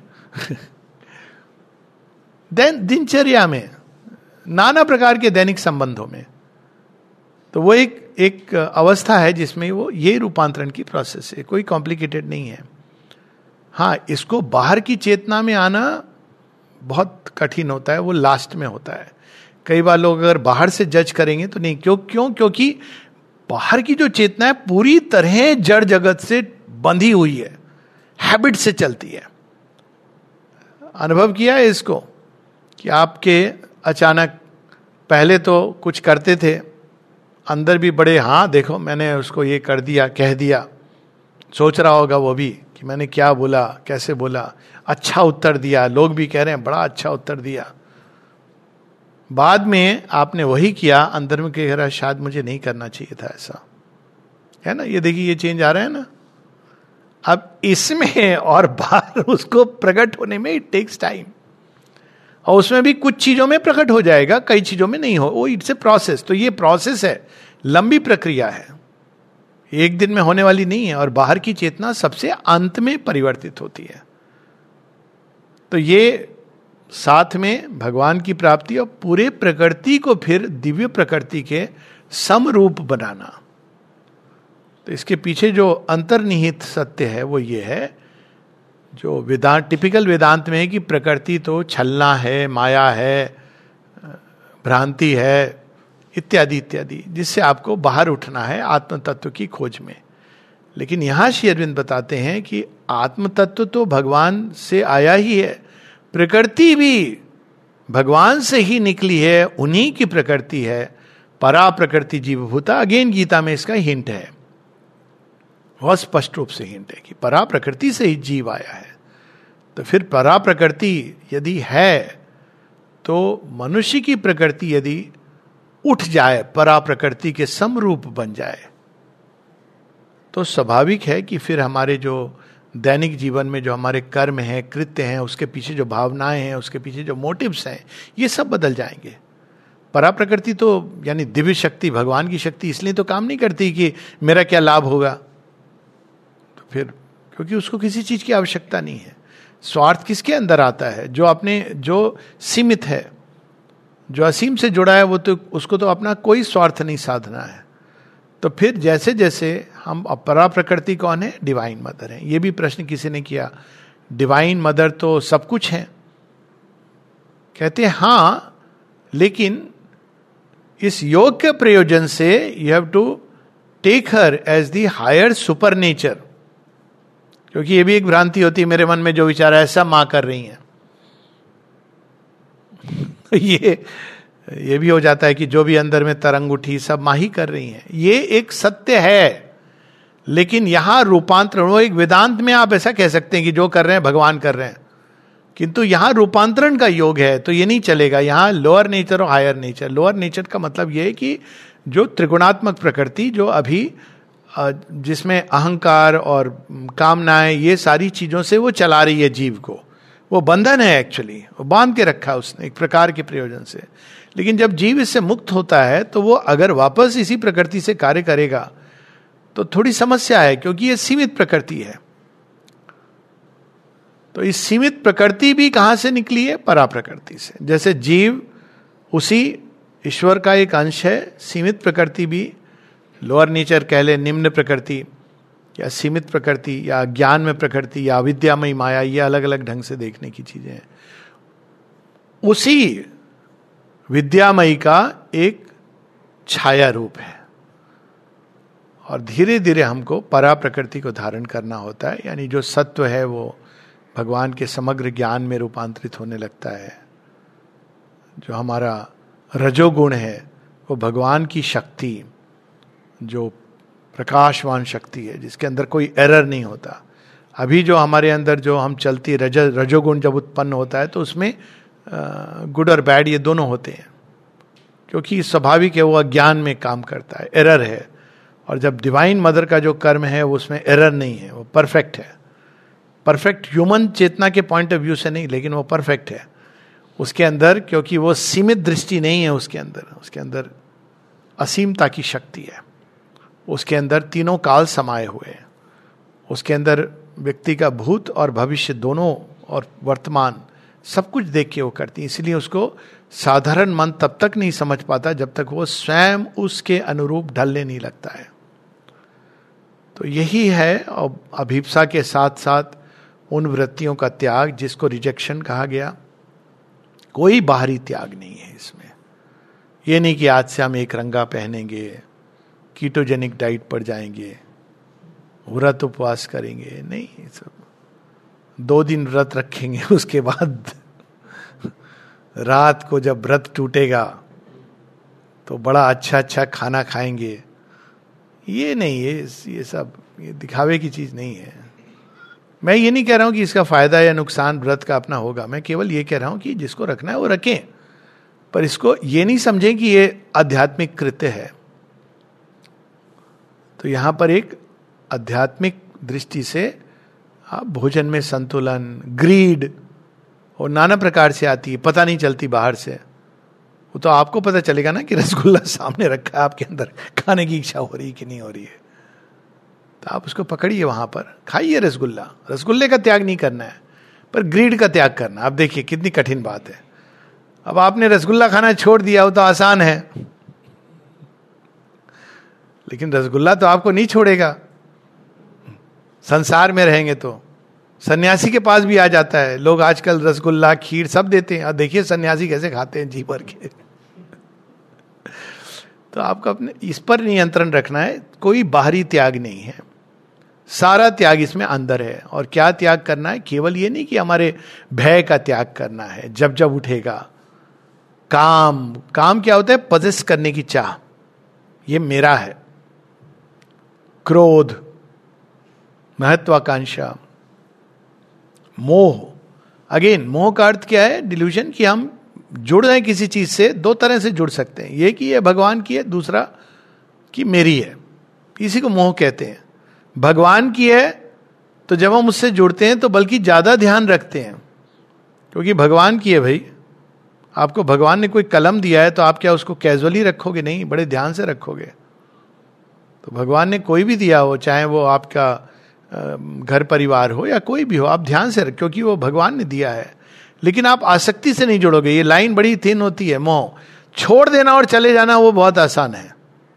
दिनचर्या में, नाना प्रकार के दैनिक संबंधों में, तो वो एक अवस्था है जिसमें वो ये रूपांतरण की प्रोसेस है, कोई कॉम्प्लिकेटेड नहीं है। हाँ, इसको बाहर की चेतना में आना बहुत कठिन होता है, वो लास्ट में होता है। कई बार लोग अगर बाहर से जज करेंगे तो नहीं, क्योंकि बाहर की जो चेतना है पूरी तरह जड़ जगत से बंधी हुई है, हैबिट से चलती है। अनुभव किया है इसको कि आपके अचानक पहले तो कुछ करते थे, अंदर भी बड़े, हाँ देखो मैंने उसको ये कर दिया, कह दिया, सोच रहा होगा वो भी कि मैंने क्या बोला, कैसे बोला, अच्छा उत्तर दिया, लोग भी कह रहे हैं बड़ा अच्छा उत्तर दिया, बाद में आपने वही किया, अंदर में कह रहा शायद मुझे नहीं करना चाहिए था ऐसा, है ना। ये देखिए ये चेंज आ रहा है ना। अब इसमें और बाहर उसको प्रकट होने में इट टेक्स टाइम, और उसमें भी कुछ चीजों में प्रकट हो जाएगा, कई चीजों में नहीं हो, वो इट्स ए प्रोसेस। तो ये प्रोसेस है, लंबी प्रक्रिया है, एक दिन में होने वाली नहीं है। और बाहर की चेतना सबसे अंत में परिवर्तित होती है। तो ये साथ में भगवान की प्राप्ति और पूरे प्रकृति को फिर दिव्य प्रकृति के समरूप बनाना। तो इसके पीछे जो अंतर्निहित सत्य है वो ये है, जो वेदांत, टिपिकल वेदांत में है कि प्रकृति तो छलना है, माया है, भ्रांति है, इत्यादि इत्यादि, जिससे आपको बाहर उठना है आत्म तत्व की खोज में। लेकिन यहां श्री अरविंद बताते हैं कि आत्म तत्व तो भगवान से आया ही है, प्रकृति भी भगवान से ही निकली है, उन्हीं की प्रकृति है, परा प्रकृति जीवभूता। अगेन गीता में इसका हिंट है, बहुत स्पष्ट रूप से हिंट है कि परा प्रकृति से ही जीव आया है। तो फिर परा प्रकृति यदि है तो मनुष्य की प्रकृति यदि उठ जाए, परा प्रकृति के समरूप बन जाए, तो स्वाभाविक है कि फिर हमारे जो दैनिक जीवन में जो हमारे कर्म हैं, कृत्य हैं, उसके पीछे जो भावनाएं हैं, उसके पीछे जो मोटिव्स हैं, ये सब बदल जाएंगे। परा प्रकृति तो यानी दिव्य शक्ति, भगवान की शक्ति इसलिए तो काम नहीं करती कि मेरा क्या लाभ होगा, तो फिर क्योंकि उसको किसी चीज की आवश्यकता नहीं है। स्वार्थ किसके अंदर आता है? जो अपने, जो सीमित है, जो असीम से जुड़ा है, वो तो उसको तो अपना कोई स्वार्थ नहीं साधना है। तो फिर जैसे जैसे हम, परा प्रकृति कौन है? डिवाइन मदर है। ये भी प्रश्न किसी ने किया, डिवाइन मदर तो सब कुछ है। कहते हैं हाँ, लेकिन इस योग के प्रयोजन से you have to take her as the higher super nature. क्योंकि ये भी एक भ्रांति होती है मेरे मन में, जो विचार है सब मां कर रही हैं। ये भी हो जाता है कि जो भी अंदर में तरंग उठी सब मां ही कर रही हैं। ये एक सत्य है, लेकिन यहां रूपांतरण, वो एक वेदांत में आप ऐसा कह सकते हैं कि जो कर रहे हैं भगवान कर रहे हैं, किंतु यहां रूपांतरण का योग है, तो ये नहीं चलेगा। यहां लोअर नेचर और हायर नेचर। लोअर नेचर का मतलब यह है कि जो त्रिगुणात्मक प्रकृति, जो अभी जिसमें अहंकार और कामनाएं, ये सारी चीजों से वो चला रही है जीव को, वो बंधन है एक्चुअली, वो बांध के रखा है उसने एक प्रकार के प्रयोजन से। लेकिन जब जीव इससे मुक्त होता है तो वो अगर वापस इसी प्रकृति से कार्य करेगा तो थोड़ी समस्या है, क्योंकि ये सीमित प्रकृति है। तो इस सीमित प्रकृति भी कहां से निकली है? परा प्रकृति से। जैसे जीव उसी ईश्वर का एक अंश है, सीमित प्रकृति भी, लोअर नेचर कह ले, निम्न प्रकृति या सीमित प्रकृति या ज्ञान में प्रकृति या अविद्यामयी माया, ये अलग अलग ढंग से देखने की चीजें हैं। उसी विद्यामयी का एक छाया रूप है, और धीरे धीरे हमको परा प्रकृति को धारण करना होता है। यानी जो सत्व है वो भगवान के समग्र ज्ञान में रूपांतरित होने लगता है। जो हमारा रजोगुण है वो भगवान की शक्ति, जो प्रकाशवान शक्ति है, जिसके अंदर कोई एरर नहीं होता। अभी जो हमारे अंदर जो हम चलती रजोगुण जब उत्पन्न होता है तो उसमें गुड और बैड ये दोनों होते हैं, क्योंकि स्वाभाविक है, वो अज्ञान में काम करता है, एरर है। और जब डिवाइन मदर का जो कर्म है वो उसमें एरर नहीं है, वो परफेक्ट है। परफेक्ट ह्यूमन चेतना के पॉइंट ऑफ व्यू से नहीं, लेकिन वो परफेक्ट है उसके अंदर, क्योंकि वो सीमित दृष्टि नहीं है उसके अंदर असीमता की शक्ति है। उसके अंदर तीनों काल समाये हुए हैं। उसके अंदर व्यक्ति का भूत और भविष्य दोनों और वर्तमान सब कुछ देख के वो करती है। इसलिए उसको साधारण मन तब तक नहीं समझ पाता जब तक वो स्वयं उसके अनुरूप ढलने नहीं लगता है। तो यही है और अभिप्सा के साथ साथ उन वृत्तियों का त्याग जिसको रिजेक्शन कहा गया। कोई बाहरी त्याग नहीं है इसमें। ये नहीं कि आज से हम एक रंगा पहनेंगे, कीटोजेनिक डाइट पर जाएंगे, व्रत उपवास करेंगे, नहीं। सब 2 दिन व्रत रखेंगे, उसके बाद रात को जब व्रत टूटेगा तो बड़ा अच्छा अच्छा खाना खाएंगे। ये नहीं, ये सब ये दिखावे की चीज नहीं है। मैं ये नहीं कह रहा हूं कि इसका फायदा या नुकसान व्रत का अपना होगा, मैं केवल ये कह रहा हूं कि जिसको रखना है वो रखें। पर इसको ये नहीं समझें कि ये आध्यात्मिक कृत्य है। तो यहां पर एक आध्यात्मिक दृष्टि से आप भोजन में संतुलन, ग्रीड और नाना प्रकार से आती है, पता नहीं चलती बाहर से। वो तो आपको पता चलेगा ना कि रसगुल्ला सामने रखा है आपके अंदर, खाने की इच्छा हो रही है कि नहीं हो रही है, तो आप उसको पकड़िए, वहां पर खाइए रसगुल्ला। रसगुल्ले का त्याग नहीं करना है, पर ग्रीड का त्याग करना। आप देखिए कितनी कठिन बात है। अब आपने रसगुल्ला खाना छोड़ दिया, वो तो आसान है, लेकिन रसगुल्ला तो आपको नहीं छोड़ेगा। संसार में रहेंगे तो सन्यासी के पास भी आ जाता है, लोग आजकल रसगुल्ला, खीर सब देते हैं, और देखिए सन्यासी कैसे खाते हैं जी भर के। तो आपको अपने इस पर नियंत्रण रखना है। कोई बाहरी त्याग नहीं है, सारा त्याग इसमें अंदर है। और क्या त्याग करना है? केवल ये नहीं कि हमारे भय का त्याग करना है जब जब उठेगा। काम क्या होता है? पजेस करने की चाह, ये मेरा है। क्रोध, महत्वाकांक्षा, मोह। अगेन मोह का अर्थ क्या है? डिल्यूजन, कि हम जुड़ रहे हैं किसी चीज से। दो तरह से जुड़ सकते हैं, ये कि ये भगवान की है, दूसरा कि मेरी है। इसी को मोह कहते हैं। भगवान की है तो जब हम उससे जुड़ते हैं तो बल्कि ज्यादा ध्यान रखते हैं, क्योंकि भगवान की है भाई। आपको भगवान ने कोई कलम दिया है तो आप क्या उसको कैजुअली रखोगे? नहीं, बड़े ध्यान से रखोगे। तो भगवान ने कोई भी दिया हो, चाहे वो आपका घर परिवार हो या कोई भी हो, आप ध्यान से रख, क्योंकि वो भगवान ने दिया है। लेकिन आप आसक्ति से नहीं जुड़ोगे। ये लाइन बड़ी थिन होती है। मोह छोड़ देना और चले जाना वो बहुत आसान है,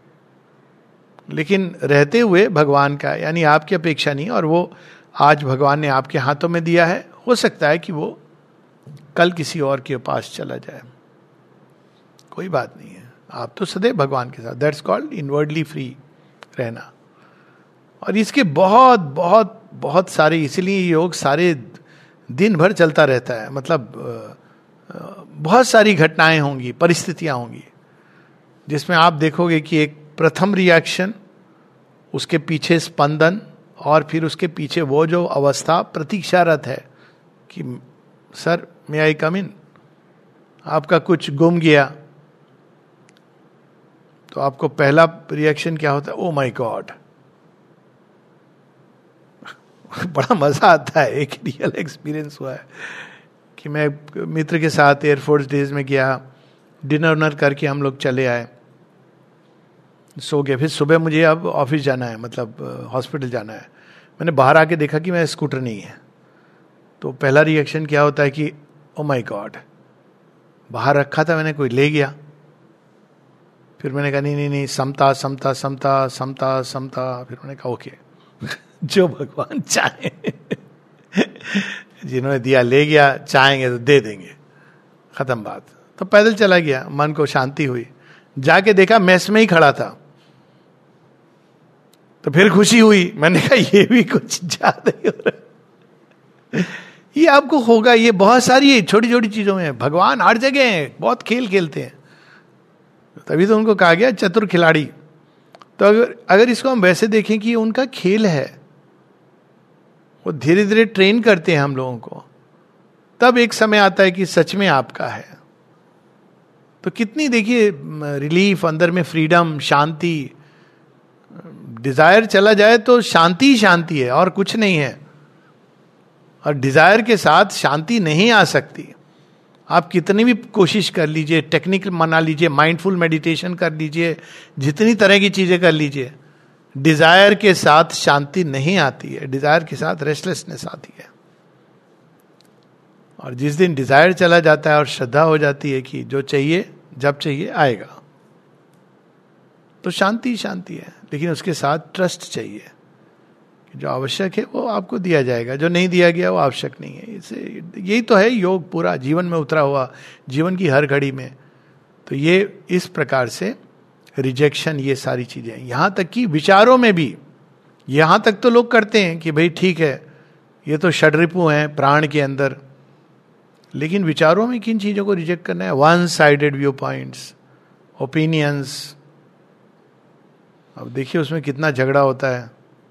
लेकिन रहते हुए भगवान का, यानी आपकी अपेक्षा नहीं। और वो आज भगवान ने आपके हाथों में दिया है, हो सकता है कि वो कल किसी और के पास चला जाए, कोई बात नहीं है। आप तो सदैव भगवान के साथ। दैट्स कॉल्ड इनवर्डली फ्री रहना। और इसके बहुत बहुत बहुत सारे, इसलिए योग सारे दिन भर चलता रहता है। मतलब बहुत सारी घटनाएं होंगी, परिस्थितियां होंगी, जिसमें आप देखोगे कि एक प्रथम रिएक्शन, उसके पीछे स्पंदन, और फिर उसके पीछे वो जो अवस्था प्रतीक्षारत है कि सर मे आई कम इन। आपका कुछ गुम गया तो आपको पहला रिएक्शन क्या होता है? Oh my God. बड़ा मजा आता है। एक रियल एक्सपीरियंस हुआ है कि मैं मित्र के साथ एयरफोर्स डेज में गया, डिनर उनर करके हम लोग चले आए, सो गए। फिर सुबह मुझे अब ऑफिस जाना है, मतलब हॉस्पिटल जाना है। मैंने बाहर आके देखा कि मेरा स्कूटर नहीं है। तो पहला रिएक्शन क्या होता है कि ओ माय गॉड, बाहर रखा था मैंने, कोई ले गया। फिर मैंने कहा नहीं नहीं नहीं, समता समता समता समता समता। फिर मैंने कहा ओके, जो भगवान चाहे, जिन्होंने दिया ले गया, चाहेंगे तो दे देंगे, खत्म बात। तो पैदल चला गया, मन को शांति हुई। जाके देखा मेस में ही खड़ा था, तो फिर खुशी हुई। मैंने कहा ये भी कुछ ज्यादा ही हो रहा है। ये आपको होगा, ये बहुत सारी छोटी छोटी चीजों में भगवान हर जगह है, बहुत खेल खेलते हैं। तभी तो उनको कहा गया चतुर खिलाड़ी। तो अगर इसको हम वैसे देखें कि उनका खेल है, वो धीरे धीरे ट्रेन करते हैं हम लोगों को, तब एक समय आता है कि सच में आपका है। तो कितनी देखिए रिलीफ, अंदर में फ्रीडम, शांति। डिजायर चला जाए तो शांति ही शांति है और कुछ नहीं है। और डिजायर के साथ शांति नहीं आ सकती। आप कितनी भी कोशिश कर लीजिए, टेक्निक मना लीजिए, माइंडफुल मेडिटेशन कर लीजिए, जितनी तरह की चीजें कर लीजिए, डिजायर के साथ शांति नहीं आती है। डिजायर के साथ रेस्टलेसनेस आती है। और जिस दिन डिजायर चला जाता है और श्रद्धा हो जाती है कि जो चाहिए जब चाहिए आएगा, तो शांति शांति है। लेकिन उसके साथ ट्रस्ट चाहिए कि जो आवश्यक है वो आपको दिया जाएगा, जो नहीं दिया गया वो आवश्यक नहीं है। इसे यही तो है योग, पूरा जीवन में उतरा हुआ, जीवन की हर घड़ी में। तो ये इस प्रकार से रिजेक्शन, ये सारी चीजें, यहां तक कि विचारों में भी, यहां तक तो लोग करते हैं कि भाई ठीक है ये तो षड्रिपु हैं प्राण के अंदर, लेकिन विचारों में किन चीजों को रिजेक्ट करना है? One sided view points, opinions. अब देखिए उसमें कितना झगड़ा होता है।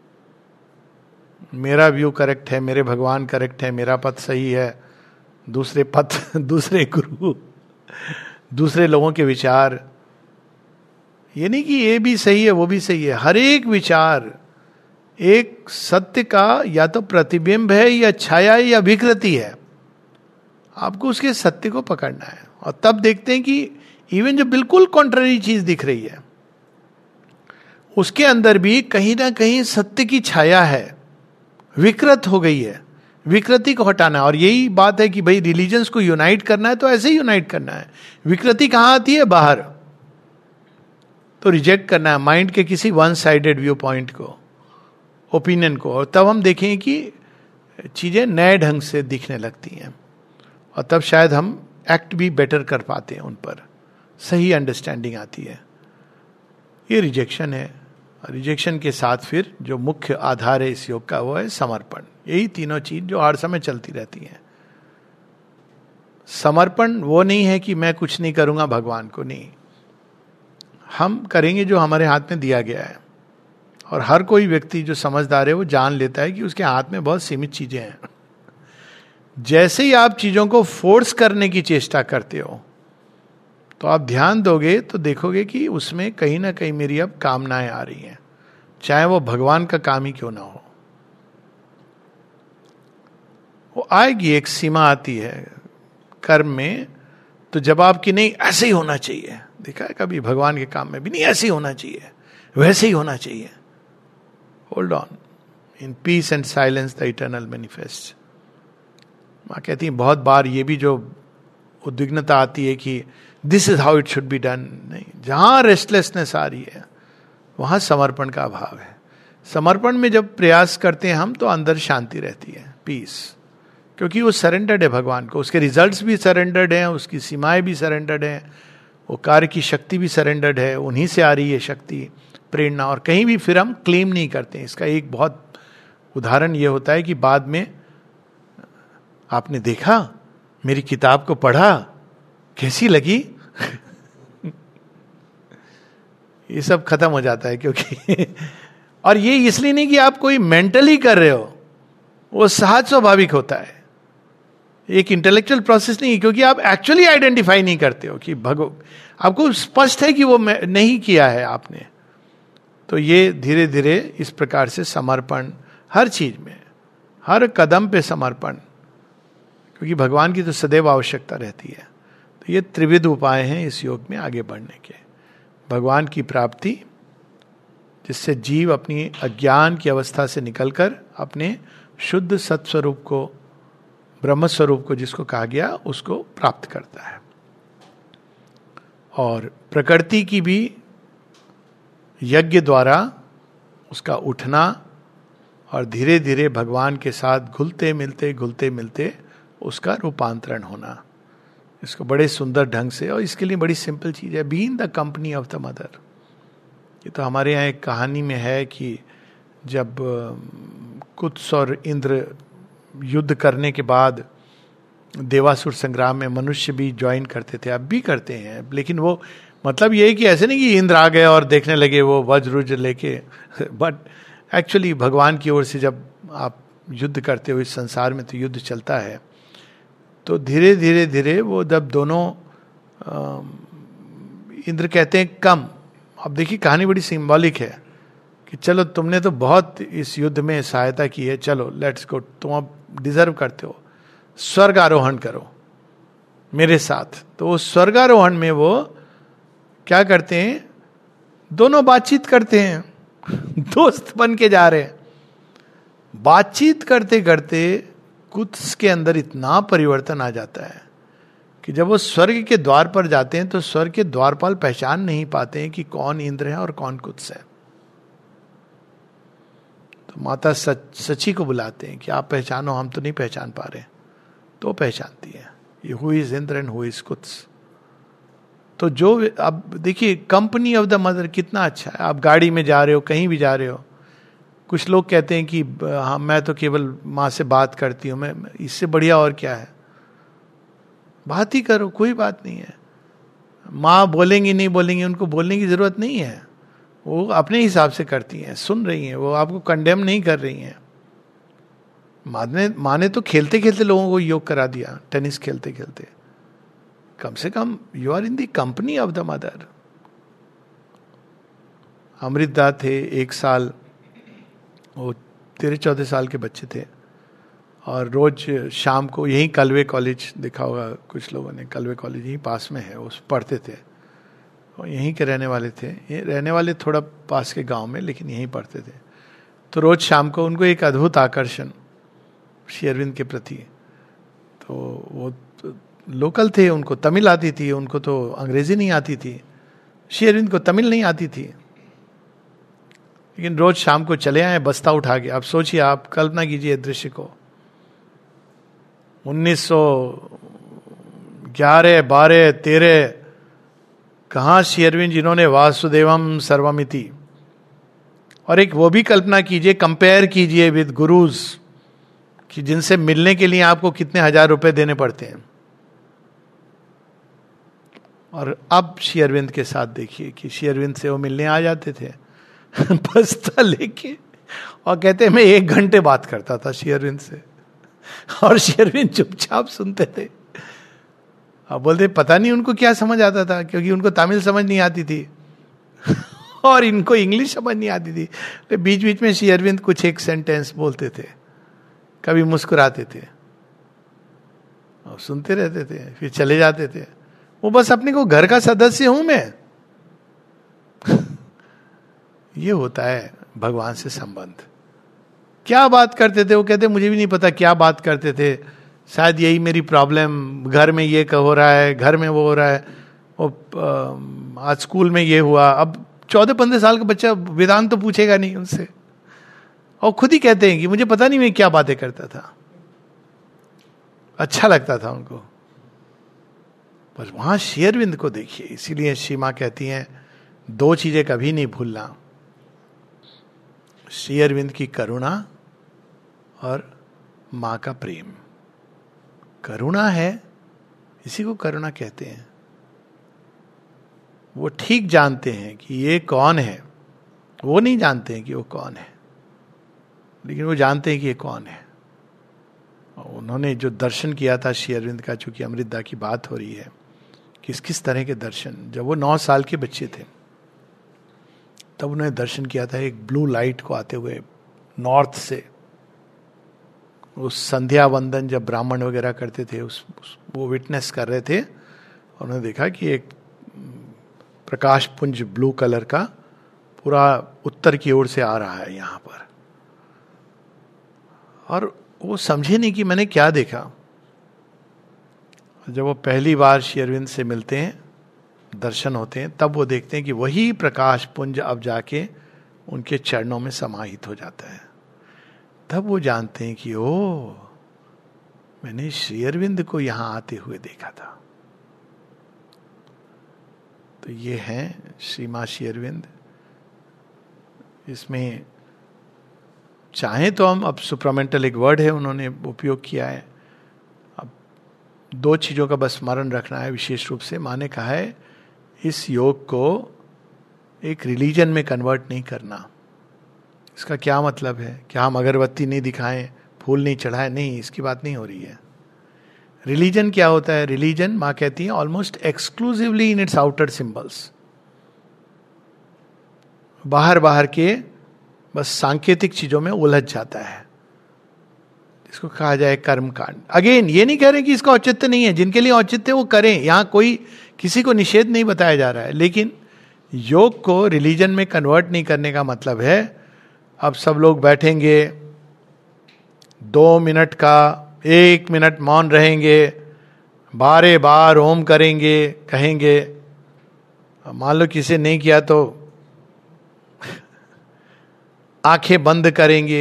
मेरा व्यू करेक्ट है, मेरे भगवान करेक्ट है, मेरा पथ सही है, दूसरे पथ दूसरे गुरु, दूसरे लोगों के विचार, ये नहीं कि ये भी सही है वो भी सही है, हर एक विचार एक सत्य का या तो प्रतिबिंब है या छाया या विकृति है। आपको उसके सत्य को पकड़ना है, और तब देखते हैं कि इवन जो बिल्कुल कॉन्ट्ररी चीज दिख रही है उसके अंदर भी कहीं ना कहीं सत्य की छाया है, विकृत हो गई है, विकृति को हटाना है। और यही बात है कि भाई रिलीजन्स को यूनाइट करना है तो ऐसे ही यूनाइट करना है। विकृति कहां आती है? बाहर। तो रिजेक्ट करना है माइंड के किसी वन साइडेड व्यू पॉइंट को, ओपिनियन को, और तब हम देखें कि चीजें नए ढंग से दिखने लगती हैं, और तब शायद हम एक्ट भी बेटर कर पाते हैं, उन पर सही अंडरस्टैंडिंग आती है। ये रिजेक्शन है। रिजेक्शन के साथ फिर जो मुख्य आधार है इस योग का वो है समर्पण। यही तीनों चीज जो हर समय चलती रहती हैं। समर्पण वो नहीं है कि मैं कुछ नहीं करूंगा भगवान को, नहीं, हम करेंगे जो हमारे हाथ में दिया गया है। और हर कोई व्यक्ति जो समझदार है वो जान लेता है कि उसके हाथ में बहुत सीमित चीजें हैं। जैसे ही आप चीजों को फोर्स करने की चेष्टा करते हो तो आप ध्यान दोगे तो देखोगे कि उसमें कहीं ना कहीं मेरी अब कामनाएं आ रही हैं, चाहे वो भगवान का काम ही क्यों ना हो। वो आएगी, एक सीमा आती है कर्म में, तो जब आपकी नहीं ऐसे ही होना चाहिए, देखा है कभी भगवान के काम में भी नहीं ऐसे ही होना चाहिए, वैसे ही होना चाहिए। Hold on, in peace and silence the eternal manifest. माँ कहती है बहुत बार ये भी जो उद्विग्नता आती है कि this is how it should be done, नहीं, जहां रेस्टलेसनेस आ रही है वहां समर्पण का अभाव है। समर्पण में जब प्रयास करते हैं हम तो अंदर शांति रहती है, पीस, क्योंकि वो सरेंडर्ड है भगवान को, उसके रिजल्ट्स भी सरेंडर्ड हैं, उसकी सीमाएं भी सरेंडर्ड हैं, वो कार्य की शक्ति भी सरेंडर्ड है, उन्हीं से आ रही है शक्ति, प्रेरणा, और कहीं भी फिर हम क्लेम नहीं करते हैं। इसका एक बहुत उदाहरण ये होता है कि बाद में आपने देखा मेरी किताब को पढ़ा, कैसी लगी ये सब खत्म हो जाता है, क्योंकि और ये इसलिए नहीं कि आप कोई मेंटली कर रहे हो, वो सहज स्वाभाविक होता है, एक इंटेलेक्चुअल प्रोसेस नहीं, क्योंकि आप एक्चुअली आइडेंटिफाई नहीं करते हो कि आपको स्पष्ट है कि वो नहीं किया है आपने। तो ये धीरे धीरे इस प्रकार से समर्पण, हर चीज में, हर कदम पे समर्पण, क्योंकि भगवान की तो सदैव आवश्यकता रहती है। तो ये त्रिविध उपाय हैं इस योग में आगे बढ़ने के। भगवान की प्राप्ति, जिससे जीव अपनी अज्ञान की अवस्था से निकलकर अपने शुद्ध सत्स्वरूप को, ब्रह्म स्वरूप को जिसको कहा गया, उसको प्राप्त करता है। और प्रकृति की भी यज्ञ द्वारा उसका उठना और धीरे धीरे भगवान के साथ घुलते मिलते उसका रूपांतरण होना, इसको बड़े सुंदर ढंग से, और इसके लिए बड़ी सिंपल चीज है, be in the company of the mother. ये तो हमारे यहाँ एक कहानी में है कि जब कुत्स और इंद्र युद्ध करने के बाद देवासुर संग्राम में मनुष्य भी ज्वाइन करते थे, अब भी करते हैं, लेकिन वो मतलब ये है कि ऐसे नहीं कि इंद्र आ गए और देखने लगे वो वज्र लेके, बट एक्चुअली भगवान की ओर से जब आप युद्ध करते हो, इस संसार में तो युद्ध चलता है, तो धीरे धीरे वो जब दोनों इंद्र कहते हैं कम। अब देखिए कहानी बड़ी सिंबॉलिक है कि चलो तुमने तो बहुत इस युद्ध में सहायता की है, चलो लेट्स गो, तुम अब डिजर्व करते हो, स्वर्ग आरोहण करो मेरे साथ। तो वो स्वर्गारोहण में वो क्या करते हैं, दोनों बातचीत करते हैं, दोस्त बन के जा रहे हैं। बातचीत करते करते कुत्स के अंदर इतना परिवर्तन आ जाता है कि जब वो स्वर्ग के द्वार पर जाते हैं तो स्वर्ग के द्वारपाल पहचान नहीं पाते हैं कि कौन इंद्र है और कौन कुत्स है। तो माता सची को बुलाते हैं कि आप पहचानो, हम तो नहीं पहचान पा रहे। तो पहचानती है, ये who is Indra and who is Kutsa. तो जो अब देखिए कंपनी ऑफ द मदर कितना अच्छा है। आप गाड़ी में जा रहे हो, कहीं भी जा रहे हो, कुछ लोग कहते हैं कि हाँ मैं तो केवल माँ से बात करती हूँ, मैं इससे बढ़िया और क्या है, बात ही करो, कोई बात नहीं है। माँ बोलेंगी नहीं बोलेंगी, उनको बोलने की जरूरत नहीं है, वो अपने हिसाब से करती हैं, सुन रही हैं, वो आपको कंडेम नहीं कर रही हैं। माँ ने तो खेलते खेलते लोगों को योग करा दिया, टेनिस खेलते खेलते कम से कम you are in the company of the mother. Amrita थे 1 साल, वो 13-14 साल के बच्चे थे, और रोज शाम को यहीं कलवे कॉलेज, देखा होगा कुछ लोगों ने, कलवे कॉलेज यहीं पास में है, उस पढ़ते थे. और यहीं के रहने वाले थे, ये रहने वाले थोड़ा पास के गांव में, लेकिन यहीं पढ़ते थे. तो रोज शाम को उनको एक अद्भुत आकर्षण श्री अरविंद के प्रति. तो वो लोकल थे, उनको तमिल आती थी, उनको तो अंग्रेजी नहीं आती थी. श्री अरविंद को तमिल नहीं आती थी, लेकिन रोज शाम को चले आए बस्ता उठा के. अब सोचिए, आप कल्पना कीजिए दृश्य को. 1911, 12, 13, कहाँ श्री अरविंद जिन्होंने वासुदेवम सर्वमिति. और एक वो भी कल्पना कीजिए, कंपेयर कीजिए विद गुरुज, कि जिनसे मिलने के लिए आपको कितने हजार रुपए देने पड़ते हैं. और अब श्री अरविंद के साथ देखिए कि श्री अरविंद से वो मिलने आ जाते थे बस्ता लेके, और कहते मैं 1 घंटे बात करता था श्री अरविंद से, और श्री अरविंद चुपचाप सुनते थे. अब बोलते पता नहीं उनको क्या समझ आता था, क्योंकि उनको तमिल समझ नहीं आती थी और इनको इंग्लिश समझ नहीं आती थी. तो बीच बीच में श्री अरविंद कुछ एक सेंटेंस बोलते थे, कभी मुस्कुराते थे और सुनते रहते थे, फिर चले जाते थे. वो बस अपने को घर का सदस्य हूं मैं. ये होता है भगवान से संबंध. क्या बात करते थे वो, कहते मुझे भी नहीं पता क्या बात करते थे, शायद यही मेरी प्रॉब्लम, घर में ये हो रहा है, घर में वो हो रहा है, वो आज स्कूल में ये हुआ. अब 14-15 साल का बच्चा वेदांत तो पूछेगा नहीं उनसे, और खुद ही कहते हैं कि मुझे पता नहीं मैं क्या बातें करता था. अच्छा लगता था उनको. पर वहां श्री अरविंद को देखिए. इसीलिए श्री मां कहती हैं 2 चीजें कभी नहीं भूलना, श्री अरविंद की करुणा और मां का प्रेम. करुणा है, इसी को करुणा कहते हैं. वो ठीक जानते हैं कि ये कौन है, वो नहीं जानते हैं कि वो कौन है, लेकिन वो जानते हैं कि ये कौन है. उन्होंने जो दर्शन किया था श्री अरविंद का, चूंकि अमृता की बात हो रही है, किस किस तरह के दर्शन. जब वो 9 साल के बच्चे थे तब उन्होंने दर्शन किया था एक ब्लू लाइट को आते हुए नॉर्थ से. उस संध्या वंदन जब ब्राह्मण वगैरह करते थे, वो विटनेस कर रहे थे, और उन्होंने देखा कि एक प्रकाश पुंज ब्लू कलर का पूरा उत्तर की ओर से आ रहा है यहां पर. और वो समझे नहीं कि मैंने क्या देखा. जब वो पहली बार श्री अरविंद से मिलते हैं, दर्शन होते हैं, तब वो देखते हैं कि वही प्रकाश पुंज अब जाके उनके चरणों में समाहित हो जाता है. तब वो जानते हैं कि ओ, मैंने श्री अरविंद को यहां आते हुए देखा था. तो ये हैं श्री मां श्री अरविंद. इसमें चाहे तो हम, अब सुप्रामेंटल एक वर्ड है उन्होंने उपयोग किया है, अब 2 चीजों का बस स्मरण रखना है विशेष रूप से. मां ने कहा है इस योग को एक रिलीजन में कन्वर्ट नहीं करना. इसका क्या मतलब है? क्या हम अगरबत्ती नहीं दिखाएं, फूल नहीं चढ़ाएं? नहीं, इसकी बात नहीं हो रही है. रिलीजन क्या होता है? रिलीजन, मां कहती है, almost exclusively in its outer symbols. बाहर बाहर के बस सांकेतिक चीजों में उलझ जाता है. इसको कहा जाए कर्म कांड. अगेन ये नहीं कह रहे कि इसका औचित्य नहीं है, जिनके लिए औचित्य वो करें, यहां कोई किसी को निषेध नहीं बताया जा रहा है. लेकिन योग को रिलीजन में कन्वर्ट नहीं करने का मतलब है अब सब लोग बैठेंगे 2 मिनट का 1 मिनट मौन रहेंगे, 12 बार ओम करेंगे, कहेंगे. मान लो किसी नहीं किया तो आंखें बंद करेंगे.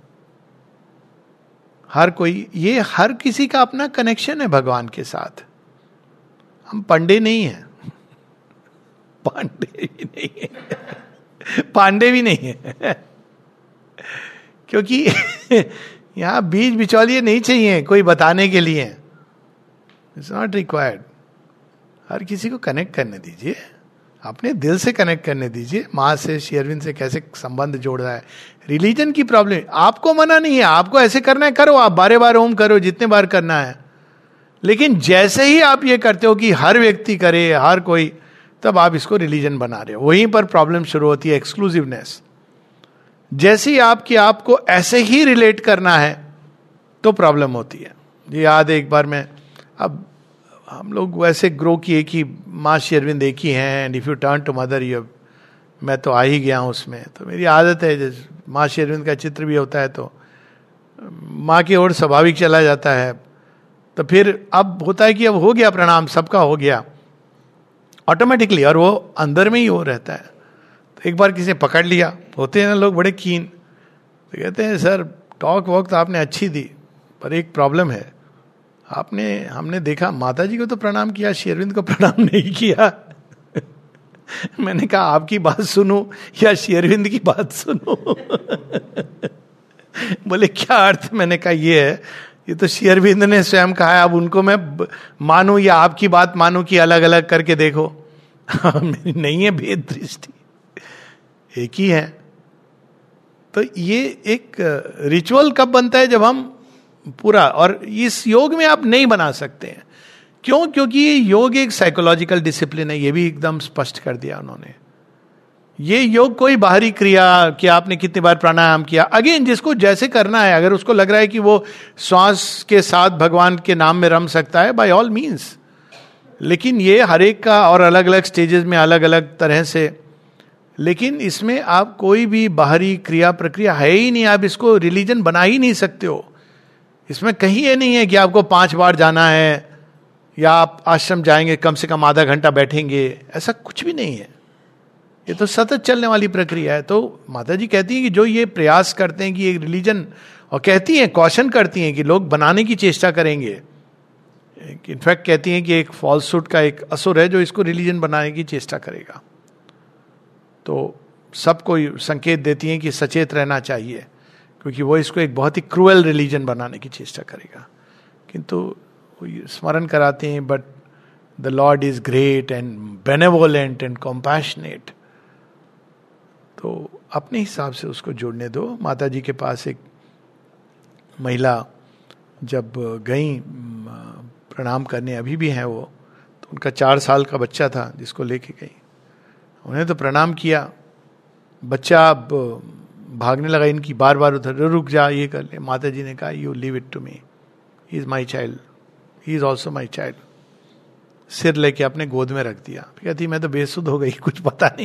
हर कोई, ये हर किसी का अपना कनेक्शन है भगवान के साथ. हम पांडे नहीं हैं, पांडे भी नहीं है, पांडे भी नहीं है क्योंकि यहां बीच बिचौलिए नहीं चाहिए कोई बताने के लिए. It's not required. हर किसी को कनेक्ट करने दीजिए, अपने दिल से कनेक्ट करने दीजिए. माँ से, श्री अरविंद से कैसे संबंध जोड़ रहा है. रिलीजन की प्रॉब्लम, आपको मना नहीं है, आपको ऐसे करना है करो, आप 12 बार ओम करो, जितने बार करना है. लेकिन जैसे ही आप ये करते हो कि हर व्यक्ति करे, हर कोई, तब आप इसको रिलीजन बना रहे हो. वहीं पर प्रॉब्लम शुरू होती है, एक्सक्लूसिवनेस. जैसे ही आपको ऐसे ही रिलेट करना है तो प्रॉब्लम होती है. ये याद है एक बार मैं, अब हम लोग वैसे ग्रो किए कि माँ श्री अरविंद एक ही हैं, and if you turn to mother you, मैं तो आ ही गया हूँ उसमें. तो मेरी आदत है, जैसे माँ श्री अरविंद का चित्र भी होता है तो माँ की ओर स्वाभाविक चला जाता है. तो फिर अब होता है कि अब हो गया प्रणाम, सबका हो गया ऑटोमेटिकली, और वो अंदर में ही हो रहता है. तो एक बार किसी ने पकड़ लिया, होते हैं ना लोग बड़े कीन, तो कहते हैं सर टॉक वॉक तो आपने अच्छी दी, पर एक प्रॉब्लम है, हमने देखा माता जी को तो प्रणाम किया, श्री अरविंद को प्रणाम नहीं किया. मैंने कहा आपकी बात सुनूं या श्री अरविंद की बात सुनूं? बोले क्या अर्थ? मैंने कहा ये है, ये तो श्री अरविंद ने स्वयं कहा है, अब उनको मैं मानूं या आपकी बात मानूं कि अलग अलग करके देखो. मेरी नहीं है भेद दृष्टि, एक ही है. तो ये एक रिचुअल कब बनता है? जब हम पूरा, और इस योग में आप नहीं बना सकते हैं. क्यों? क्योंकि ये योग एक साइकोलॉजिकल डिसिप्लिन है, ये भी एकदम स्पष्ट कर दिया उन्होंने. ये योग कोई बाहरी क्रिया कि आपने कितनी बार प्राणायाम किया, अगेन जिसको जैसे करना है, अगर उसको लग रहा है कि वो श्वास के साथ भगवान के नाम में रम सकता है, बाय ऑल मीन्स. लेकिन ये हर एक का और अलग अलग स्टेजेस में अलग अलग तरह से. लेकिन इसमें आप कोई भी बाहरी क्रिया प्रक्रिया है ही नहीं, आप इसको रिलीजन बना ही नहीं सकते हो. इसमें कहीं ये नहीं है कि आपको 5 बार जाना है या आप आश्रम जाएंगे कम से कम आधा घंटा बैठेंगे, ऐसा कुछ भी नहीं है. ये तो सतत चलने वाली प्रक्रिया है. तो माता जी कहती हैं कि जो ये प्रयास करते हैं कि एक रिलीजन, और कहती हैं, कॉशन करती हैं कि लोग बनाने की चेष्टा करेंगे. इनफैक्ट कहती हैं कि एक फॉल्सूट का एक असुर है जो इसको रिलीजन बनाने की चेष्टा करेगा. तो सबको संकेत देती हैं कि सचेत रहना चाहिए, क्योंकि वो इसको एक बहुत ही क्रूएल रिलीजन बनाने की चेष्टा करेगा. किंतु स्मरण कराते हैं, but the lord is great and benevolent and compassionate. तो अपने हिसाब से उसको जोड़ने दो. माता जी के पास एक महिला जब गई प्रणाम करने, अभी भी हैं वो, तो उनका 4 साल का बच्चा था जिसको लेके गई. उन्हें तो प्रणाम किया, बच्चा अब भागने लगा इनकी, बार बार उधर, रुक जा, ये कर ले. माता जी ने कहा you leave it to me, he is my child, he is also my child. सिर लेके अपने गोद में रख दिया. कहती मैं तो बेसुध हो गई, कुछ पता नहीं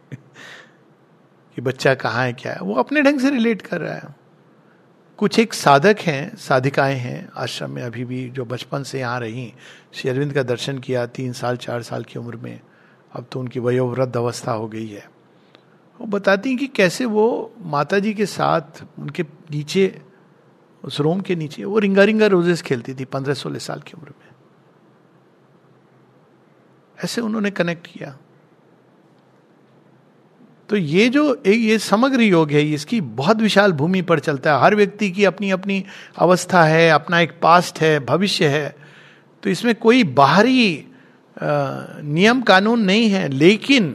कि बच्चा कहाँ है क्या है. वो अपने ढंग से रिलेट कर रहा है. कुछ एक साधक हैं, साधिकाएं हैं आश्रम में अभी भी, जो बचपन से यहाँ रही, श्री अरविंद का दर्शन किया 3 साल 4 साल की उम्र में, अब तो उनकी वयोवृद्ध अवस्था हो गई है. वो बताती हैं कि कैसे वो माता जी के साथ उनके नीचे, उस रूम के नीचे, वो रिंगा रिंगा रोजेस खेलती थी 15-16 साल की उम्र में. ऐसे उन्होंने कनेक्ट किया. तो ये जो एक ये समग्र योग है, इसकी बहुत विशाल भूमि पर चलता है. हर व्यक्ति की अपनी अपनी अवस्था है, अपना एक पास्ट है, भविष्य है. तो इसमें कोई बाहरी नियम कानून नहीं है, लेकिन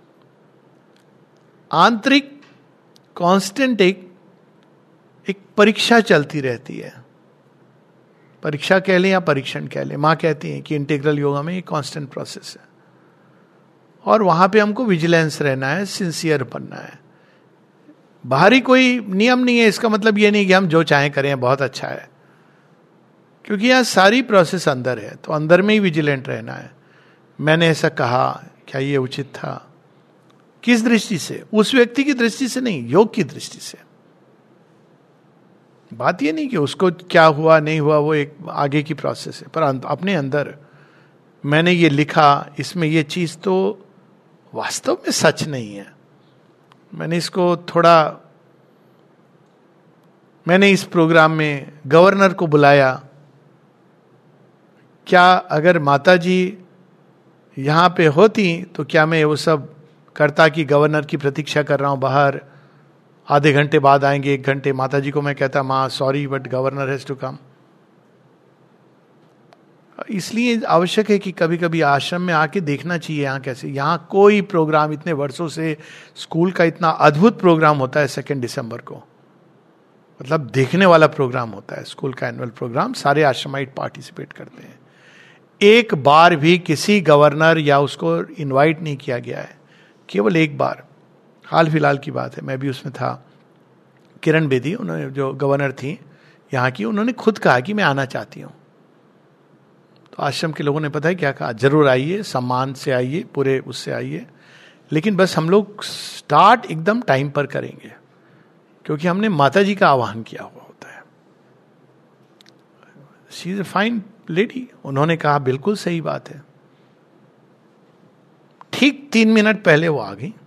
आंतरिक कांस्टेंट एक परीक्षा चलती रहती है. परीक्षा कह लें या परीक्षण कह लें. माँ कहती हैं कि इंटीग्रल योगा में ये कांस्टेंट प्रोसेस है, और वहां पे हमको विजिलेंस रहना है, सिंसियर बनना है. बाहरी कोई नियम नहीं है. इसका मतलब ये नहीं कि हम जो चाहें करें बहुत अच्छा है, क्योंकि यहाँ सारी प्रोसेस अंदर है, तो अंदर में ही विजिलेंट रहना है. मैंने ऐसा कहा, क्या ये उचित था? किस दृष्टि से? उस व्यक्ति की दृष्टि से नहीं, योग की दृष्टि से. बात ये नहीं कि उसको क्या हुआ नहीं हुआ, वो एक आगे की प्रोसेस है, पर अपने अंदर मैंने ये लिखा, इसमें ये चीज तो वास्तव में सच नहीं है. मैंने इसको थोड़ा, मैंने इस प्रोग्राम में गवर्नर को बुलाया. क्या अगर माता जी यहाँ पे होती तो क्या मैं वो सब करता कि गवर्नर की प्रतीक्षा कर रहा हूँ बाहर, आधे घंटे बाद आएंगे, 1 घंटे. माता जी को मैं कहता माँ sorry but governor has to come. इसलिए आवश्यक है कि कभी कभी आश्रम में आके देखना चाहिए यहाँ कैसे. यहाँ कोई प्रोग्राम, इतने वर्षों से स्कूल का इतना अद्भुत प्रोग्राम होता है 2 दिसंबर को, मतलब देखने वाला प्रोग्राम होता है स्कूल का एनुअल प्रोग्राम. सारे आश्रमाइट पार्टिसिपेट करते हैं. एक बार भी किसी गवर्नर या उसको इनवाइट नहीं किया गया है, केवल एक बार, हाल फिलहाल की बात है, मैं भी उसमें था। किरण बेदी, उन्होंने जो गवर्नर थी यहाँ की, उन्होंने खुद कहा कि मैं आना चाहती हूँ। तो आश्रम के लोगों ने पता है क्या कहा, जरूर आइए, सम्मान से आइए, पूरे उससे आइए, लेकिन बस हम लोग स्टार्ट एकदम टाइम पर करेंगे, क्योंकि हमने माता जी का आह्वान किया हुआ होता है। She is a fine lady, उन्होंने कहा बिल्कुल सही बात है। ठीक 3 मिनट पहले वो आ गई,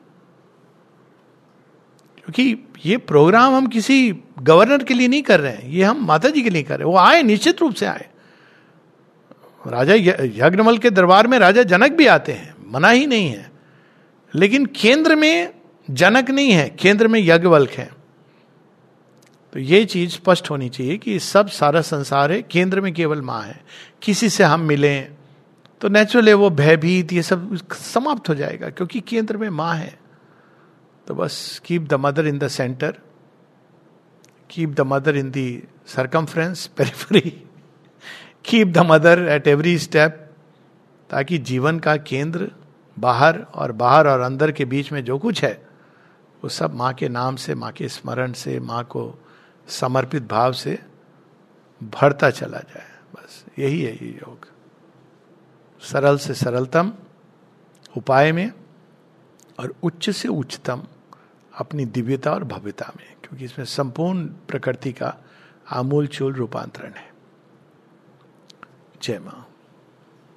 क्योंकि ये प्रोग्राम हम किसी गवर्नर के लिए नहीं कर रहे हैं, ये हम माता जी के लिए कर रहे हैं। वो आए, निश्चित रूप से आए। राजा यज्ञवल्ल के दरबार में राजा जनक भी आते हैं, मना ही नहीं है, लेकिन केंद्र में जनक नहीं है, केंद्र में यज्ञवल्ल है। तो ये चीज स्पष्ट होनी चाहिए कि सब सारा संसार है, केंद्र में केवल माँ है। किसी से हम मिलें तो नेचुरली वो भयभीत ये सब समाप्त हो जाएगा, क्योंकि केंद्र में माँ है। तो बस keep the mother in the centre, keep the mother in the circumference, periphery, keep the mother at every step, ताकि जीवन का केंद्र बाहर और अंदर के बीच में जो कुछ है वो सब माँ के नाम से, माँ के स्मरण से, माँ को समर्पित भाव से भरता चला जाए। बस यही है ये योग, सरल से सरलतम उपाय में और उच्च से उच्चतम अपनी दिव्यता और भव्यता में, क्योंकि इसमें संपूर्ण प्रकृति का आमूल चूल रूपांतरण है। जय मां।